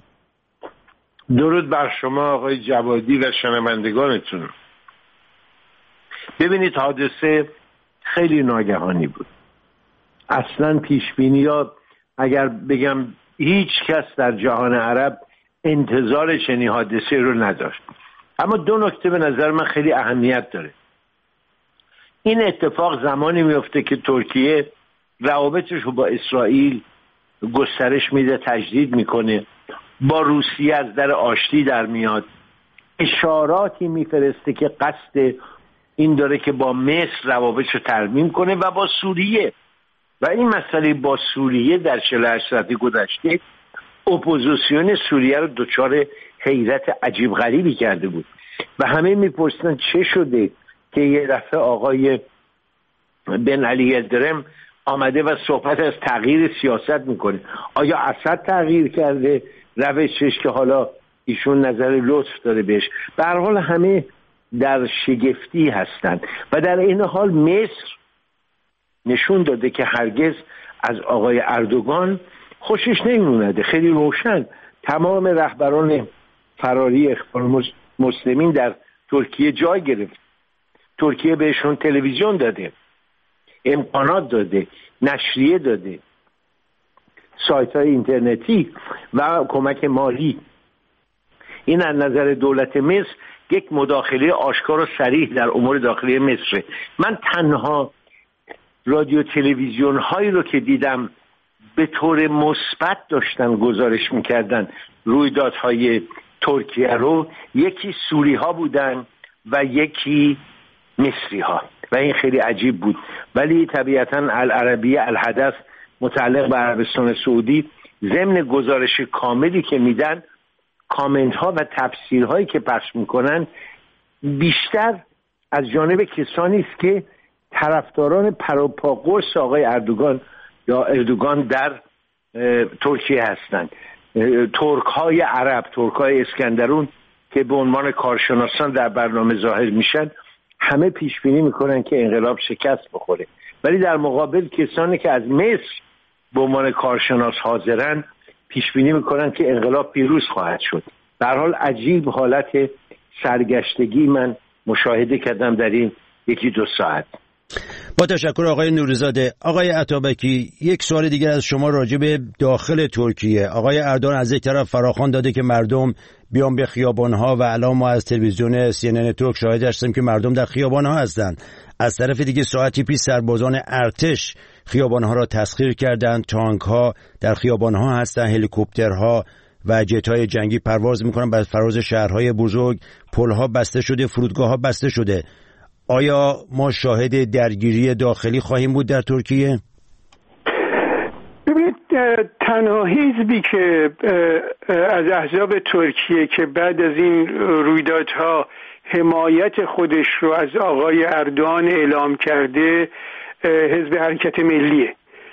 درود بر شما آقای جوادی و شنوندگانتون. ببینید حادثه خیلی ناگهانی بود، اصلا پیشبینی‌ها اگر بگم هیچ کس در جهان عرب انتظار چنین حادثه رو نداشت. اما دو نکته به نظر من خیلی اهمیت داره. این اتفاق زمانی میفته که ترکیه روابطش رو با اسرائیل گسترش میده، تجدید میکنه، با روسیه از در آشتی در میاد، اشاراتی میفرسته که قصد این داره که با مصر روابطش رو ترمیم کنه و با سوریه. و این مسئله با سوریه در 48 ساعت گذشته اپوزیسیون سوریه رو دچار حیرت عجیب غریبی کرده بود و همه میپرسیدن چه شده که یه دفعه آقای بن علی یلدرم آمده و صحبت از تغییر سیاست میکنه. آیا اسد تغییر کرده روشش که حالا ایشون نظر لطف داره بهش؟ به هر حال همه در شگفتی هستند و در این حال مصر نشون داده که هرگز از آقای اردوغان خوشش نمی‌آمده. خیلی روشن تمام رهبران فراری اخوان مسلمین در ترکیه جای گرفت. ترکیه بهشون تلویزیون داده، امکانات داده، نشریه داده، سایت‌های اینترنتی و کمک مالی. این از نظر دولت مصر یک مداخله آشکار و صریح در امور داخلی مصر. من تنها رادیو تلویزیون هایی رو که دیدم به طور مثبت داشتن گزارش میکردن رویدادهای ترکیه رو، یکی سوری ها بودن و یکی مصری ها و این خیلی عجیب بود. ولی طبیعتا العربیه الحدث متعلق به عربستان سعودی ضمن گزارش کاملی که میدن، کامنت ها و تفسیرهایی که پخش میکنن بیشتر از جانب کسانی است که طرفداران پروپاگورس آقای اردوگان در ترکیه هستند. ترک های عرب، ترک های اسکندرون که به عنوان کارشناسان در برنامه ظاهر میشن، همه پیش بینی میکنن که انقلاب شکست بخوره. ولی در مقابل کسانی که از مصر به عنوان کارشناس حاضرن پیش بینی میکنن که انقلاب پیروز خواهد شد. در حال عجیب حالت سرگشتگی من مشاهده کردم در این یکی دو ساعت. با تشکر آقای نوری‌زاده. آقای عطابکی، یک سوال دیگر از شما راجع به داخل ترکیه. آقای اردوغان از یک طرف فراخوان داده که مردم بیان به خیابان‌ها و الان ما از تلویزیون CNN ترک شاهد هستیم که مردم در خیابان‌ها هستند. از طرف دیگه ساعتی پیش سربازان ارتش خیابان‌ها را تسخیر کردند، تانک‌ها در خیابان‌ها هستند، هلیکوپترها و جت‌های جنگی پرواز می‌کنند بر فراز شهرهای بزرگ، پل‌ها بسته شده، فرودگاه‌ها بسته شده. آیا ما شاهد درگیری داخلی خواهیم بود در ترکیه؟ ببینید، تنها حزبی که از احزاب ترکیه که بعد از این رویدادها حمایت خودش رو از آقای اردوغان اعلام کرده حزب حرکت ملیه.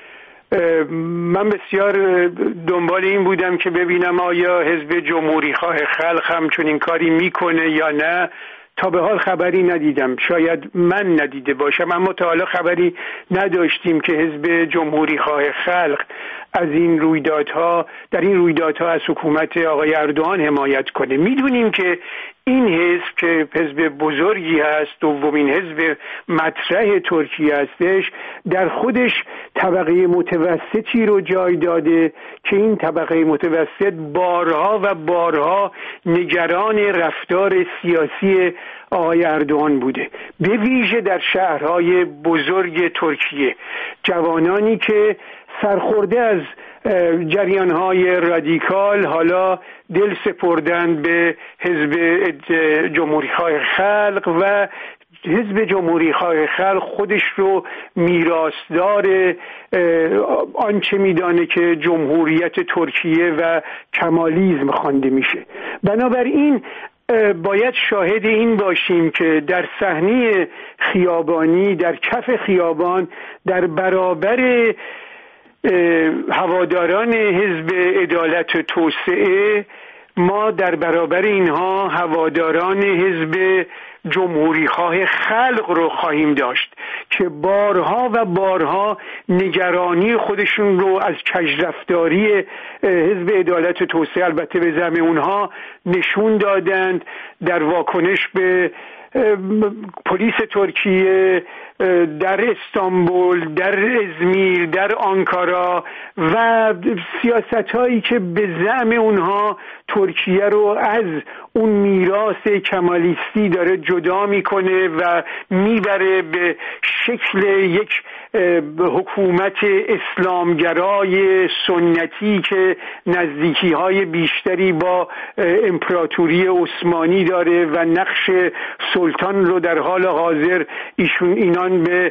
من بسیار دنبال این بودم که ببینم آیا حزب جمهوری خواه خلق هم چنین کاری میکنه یا نه. تا به حال خبری ندیدم، شاید من ندیده باشم، اما تا حالا خبری نداشتیم که حزب جمهوری خواه خلق از این رویدادها در این رویدادها از حکومت آقای اردوغان حمایت کنه. میدونیم که این حزب که حزب بزرگی هست، دومین حزب مطرح ترکیه هستش، در خودش طبقه متوسطی رو جای داده که این طبقه متوسط بارها و بارها نگران رفتار سیاسی آقای اردوغان بوده، به ویژه در شهرهای بزرگ ترکیه. جوانانی که سرخورده از جریانهای رادیکال حالا دل سپردند به حزب جمهوری خواه خلق و حزب جمهوری خواه خلق خودش رو میراثدار آنچه میدانه که جمهوریت ترکیه و کمالیسم خوانده میشه. بنابراین باید شاهد این باشیم که در صحنه خیابانی، در کف خیابان، در برابر هواداران حزب عدالت و توسعه، ما در برابر اینها هواداران حزب جمهوری خواه خلق رو خواهیم داشت که بارها و بارها نگرانی خودشون رو از کژرفتاری حزب عدالت و توسعه البته به زعم اونها نشون دادند در واکنش به پلیس ترکیه در استانبول، در ازمیر، در آنکارا و سیاست‌هایی که به زعم اونها ترکیه رو از اون میراث کمالیستی داره جدا میکنه و میبره به شکل یک حکومت اسلامگرای سنتی که نزدیکی‌های بیشتری با امپراتوری عثمانی داره و نقش سلطان رو در حال حاضر اینان به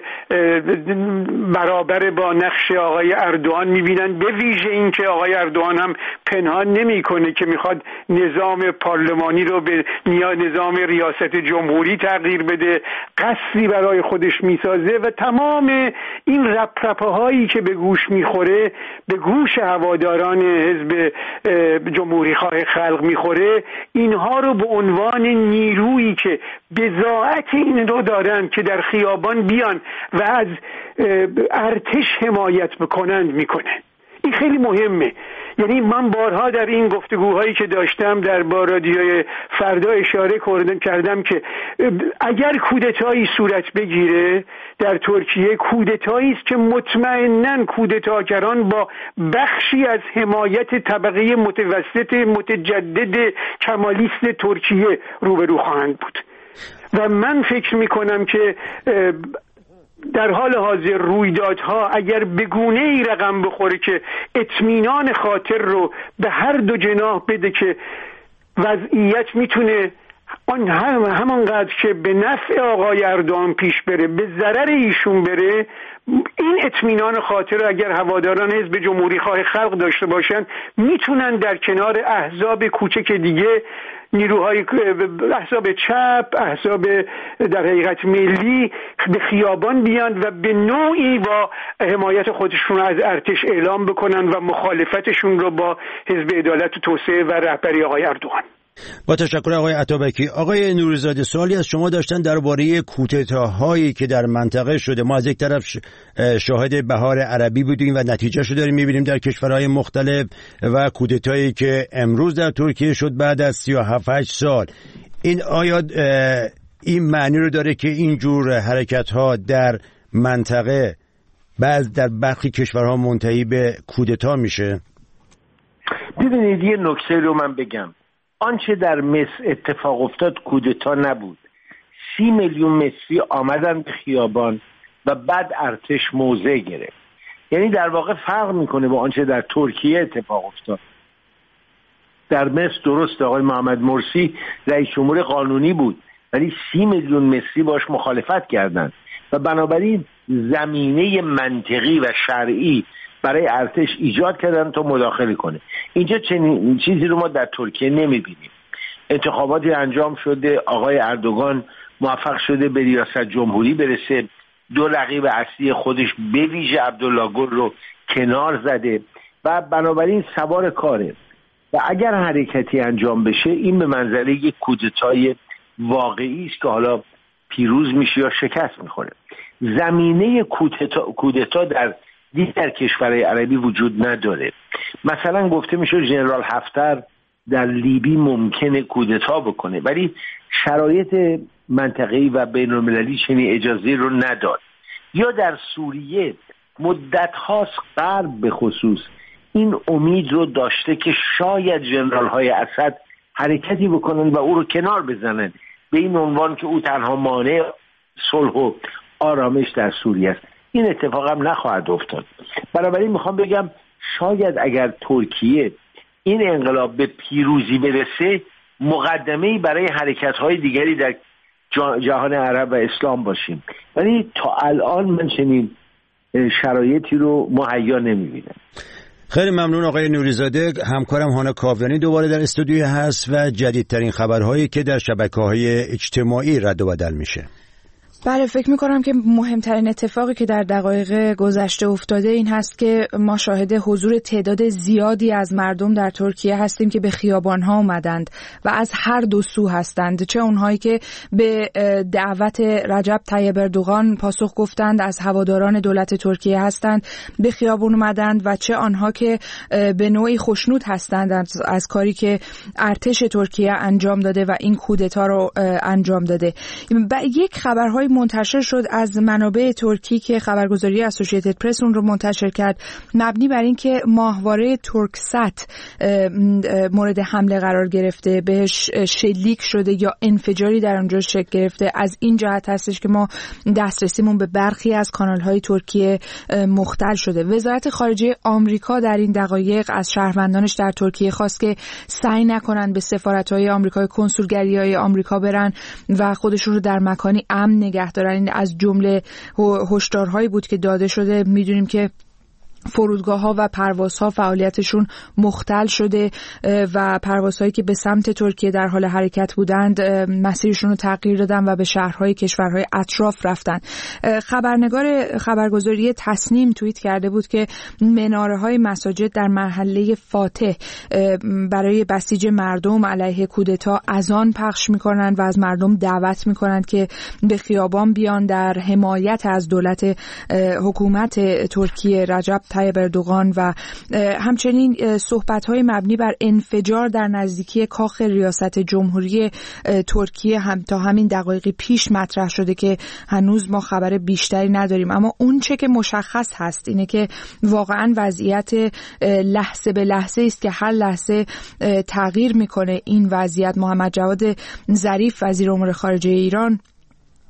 برابر با نقش آقای اردوغان میبینن. به ویژه این که آقای اردوغان هم پنهان نمیکنه که میخواد نظام پارلمانی رو به نظام ریاست جمهوری تغییر بده، قصری برای خودش میسازه و تمام این رپرپه هایی که به گوش میخوره، به گوش هواداران حزب جمهوری خواه خلق میخوره، اینها رو به عنوان نیرویی که بضاعت این رو دارن که در خیابان بیان و از ارتش حمایت بکنند میکنه. این خیلی مهمه. یعنی من بارها در این گفتگوهایی که داشتم در با رادیوی فردا اشاره کردم که اگر کودتایی صورت بگیره در ترکیه، کودتایی است که مطمئناً کودتاگران با بخشی از حمایت طبقه متوسط متجدد کمالیست ترکیه روبرو خواهند بود و من فکر میکنم که در حال حاضر رویدادها اگر به گونه‌ای رقم بخوره که اطمینان خاطر رو به هر دو جناح بده که وضعیت میتونه همانقدر که به نفع آقای اردوغان پیش بره به ضرر ایشون بره، این اطمینان خاطر اگر هواداران حزب جمهوری خواه خلق داشته باشن میتونن در کنار احزاب کوچک دیگه، نیروهای احزاب چپ، احزاب در حقیقت ملی به خیابان بیان و به نوعی با حمایت خودشون از ارتش اعلام بکنن و مخالفتشون رو با حزب عدالت و توسعه و رهبری آقای اردوغان. با تشکر آقای عطابکی. آقای نوری‌زاده، سوالی از شما داشتن درباره کودتاهایی که در منطقه شده. ما از یک طرف شاهد بهار عربی بودیم و نتیجه‌شو داریم می‌بینیم در کشورهای مختلف و کودتایی که امروز در ترکیه شد بعد از 37 سال. این آیا این معنی رو داره که اینجور حرکت‌ها در منطقه در برخی کشورها منتهی به کودتا میشه؟ ببینید یه نکته رو من بگم. آنچه در مصر اتفاق افتاد کودتا نبود. 30 میلیون مصری آمدن به خیابان و بعد ارتش موضع گرفت. یعنی در واقع فرق میکنه با آنچه در ترکیه اتفاق افتاد. در مصر درست آقای محمد مرسی رئیس جمهور قانونی بود، ولی 30 میلیون مصری باش مخالفت کردند و بنابراین زمینه منطقی و شرعی برای ارتش ایجاد کردن تا مداخله کنه. اینجا چنین چیزی رو ما در ترکیه نمیبینیم. انتخاباتی انجام شده، آقای اردوغان موفق شده به ریاست جمهوری برسه، دو رقیب اصلی خودش به ویژه عبدالله گل رو کنار زده و بنابراین سوار کاره و اگر حرکتی انجام بشه این به منزله یک کودتای واقعی است که حالا پیروز میشه یا شکست میخوره. زمینه کودتا در دیگر کشورهای عربی وجود نداره. مثلا گفته میشه ژنرال حفتر در لیبی ممکنه کودتا بکنه، ولی شرایط منطقه‌ای و بین‌المللی چنین اجازه رو نداد. یا در سوریه مدت هاست غرب به خصوص این امید رو داشته که شاید ژنرال های اسد حرکتی بکنن و او رو کنار بزنن به این عنوان که او تنها مانع صلح و آرامش در سوریه است. این اتفاق هم نخواهد افتاد. بنابراین میخوام بگم شاید اگر ترکیه این انقلاب به پیروزی برسه مقدمه‌ای برای حرکت‌های دیگری در جهان عرب و اسلام باشیم، ولی تا الان من چنین شرایطی رو مهیا نمی‌بینم. خیلی ممنون آقای نوری‌زاده. همکارم هانا کاویانی دوباره در استودیو هست و جدیدترین خبرهایی که در شبکه‌های اجتماعی رد و بدل میشه. بله، فکر میکنم که مهمترین اتفاقی که در دقایق گذشته افتاده این هست که ما شاهد حضور تعداد زیادی از مردم در ترکیه هستیم که به خیابانها اومدند و از هر دو سو هستند، چه اونهایی که به دعوت رجب طیب اردوغان پاسخ گفتند از هواداران دولت ترکیه هستند به خیابان اومدند و چه آنها که به نوعی خوشنود هستند از کاری که ارتش ترکیه انجام داده و این کودتا رو انجام داده. یک خبرهای منتشر شد از منابع ترکی که خبرگزاری اسوسییتد پرس اون رو منتشر کرد، مبنی بر این که ماهواره ترکست مورد حمله قرار گرفته، بهش شلیک شده یا انفجاری در اونجا شکل گرفته. از این جهت هستش که ما دسترسیمون به برخی از کانال‌های ترکیه مختل شده. وزارت خارجه آمریکا در این دقایق از شهروندانش در ترکیه خواست که سعی نکنن به سفارت‌های آمریکا، کنسولگری‌های آمریکا برن و خودشون رو در مکانی امن نگه دارن. این از جمله هشدارهایی بود که داده شده. میدونیم که فرودگاه‌ها و پروازها فعالیتشون مختل شده و پروازهایی که به سمت ترکیه در حال حرکت بودند مسیرشون رو تغییر دادن و به شهرهای کشورهای اطراف رفتن. خبرنگار خبرگزاری تصنیم توییت کرده بود که مناره‌های مساجد در محله فاتح برای بسیج مردم علیه کودتا اذان پخش می‌کنند و از مردم دعوت می‌کنند که به خیابان بیان در حمایت از دولت حکومت ترکیه رجب طیب اردوغان و همچنین صحبت‌های مبنی بر انفجار در نزدیکی کاخ ریاست جمهوری ترکیه هم تا همین دقایق پیش مطرح شده که هنوز ما خبر بیشتری نداریم. اما اون چه که مشخص هست اینه که واقعا وضعیت لحظه به لحظه است که هر لحظه تغییر میکنه این وضعیت. محمد جواد ظریف وزیر امور خارجه ایران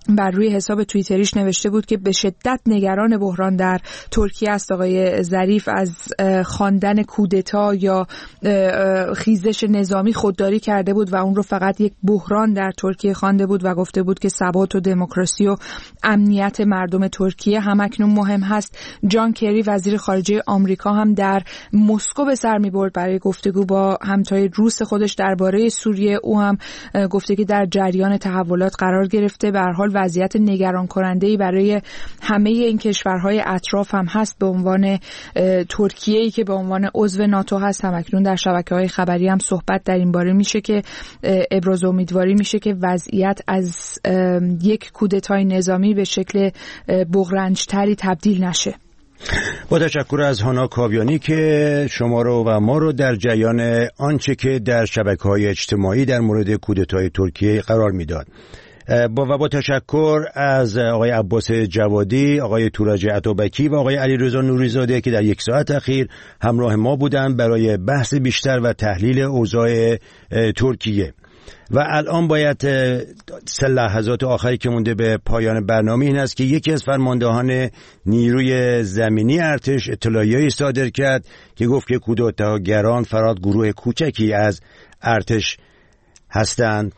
بر روی حساب توییتریش نوشته بود که به شدت نگران بحران در ترکیه است. آقای ظریف از خواندن کودتا یا خیزش نظامی خودداری کرده بود و اون رو فقط یک بحران در ترکیه خوانده بود و گفته بود که ثبات و دموکراسی و امنیت مردم ترکیه همکنون مهم هست. جان کری وزیر خارجه آمریکا هم در مسکو به سر می‌برد برای گفتگو با همتای روس خودش درباره سوریه. او هم گفته که در جریان تحولات قرار گرفته. به هر حال وضعیت نگران کننده‌ای برای همه این کشورهای اطراف هم هست. به عنوان ترکیه‌ای که به عنوان عضو ناتو هست، همکنون در شبکه‌های خبری هم صحبت در این باره میشه که ابراز امیدواری میشه که وضعیت از یک کودتای نظامی به شکل بغرنج‌تری تبدیل نشه. با تشکر از هانا کاویانی که شما رو و ما رو در جریان آنچه که در شبکه‌های اجتماعی در مورد کودتای ترکیه قرار میداد. با تشکر از آقای عباس جوادی، آقای تورج عطابکی و آقای علیرضا نوری‌زاده که در یک ساعت اخیر همراه ما بودند برای بحث بیشتر و تحلیل اوضاع ترکیه. و الان باید لحظات آخری که مونده به پایان برنامه این است که یکی از فرماندهان نیروی زمینی ارتش اطلاعیه‌ای صادر کرد که گفت که کودتاگران فرات گروه کوچکی از ارتش هستند.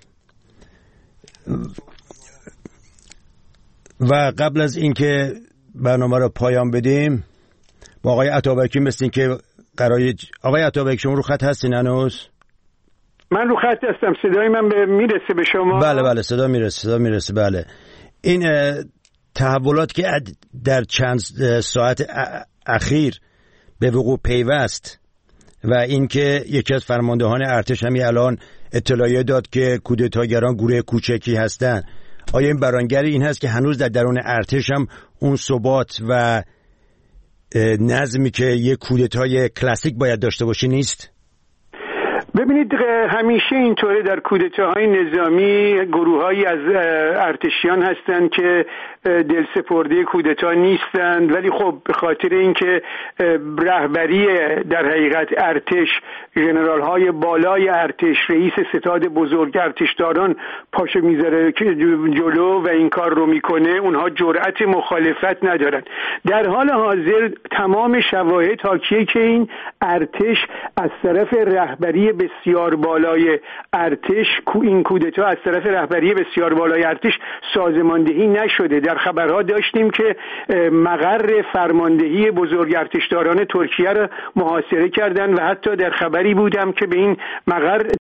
و قبل از اینکه برنامه را پایان بدیم با آقای عطابکی مثل این که آقای عطابکی شما رو خط هستین هنوز؟ من رو خط هستم. صدای من میرسه به شما؟ بله صدا میرسه. بله، این تحولات که در چند ساعت اخیر به وقوع پیوست و اینکه یکی از فرماندهان ارتش همین الان اطلاعیه داد که کودتاگران گروه کوچکی هستند، آیا این برانگری این هست که هنوز در درون ارتش هم اون ثبات و نظمی که یک کودتای کلاسیک باید داشته باشه نیست؟ ببینید، همیشه اینطوره در کودتاهای نظامی گروه‌هایی از ارتشیان هستند که دلسپرده کودتا نیستند، ولی خب به خاطر اینکه رهبری در حقیقت ارتش، ژنرال‌های بالای ارتش، رئیس ستاد بزرگ ارتشداران پاشو میذاره که جلو و این کار رو میکنه، اونها جرأت مخالفت ندارن. در حال حاضر تمام شواهد حاکیه که این ارتش از طرف رهبری بسیار بالای ارتش، این کودتا از طرف رهبری بسیار بالای ارتش سازماندهی نشده. در خبرها داشتیم که مقر فرماندهی بزرگ ارتشداران ترکیه را محاصره کردن و حتی در خبری بودم که به این مقر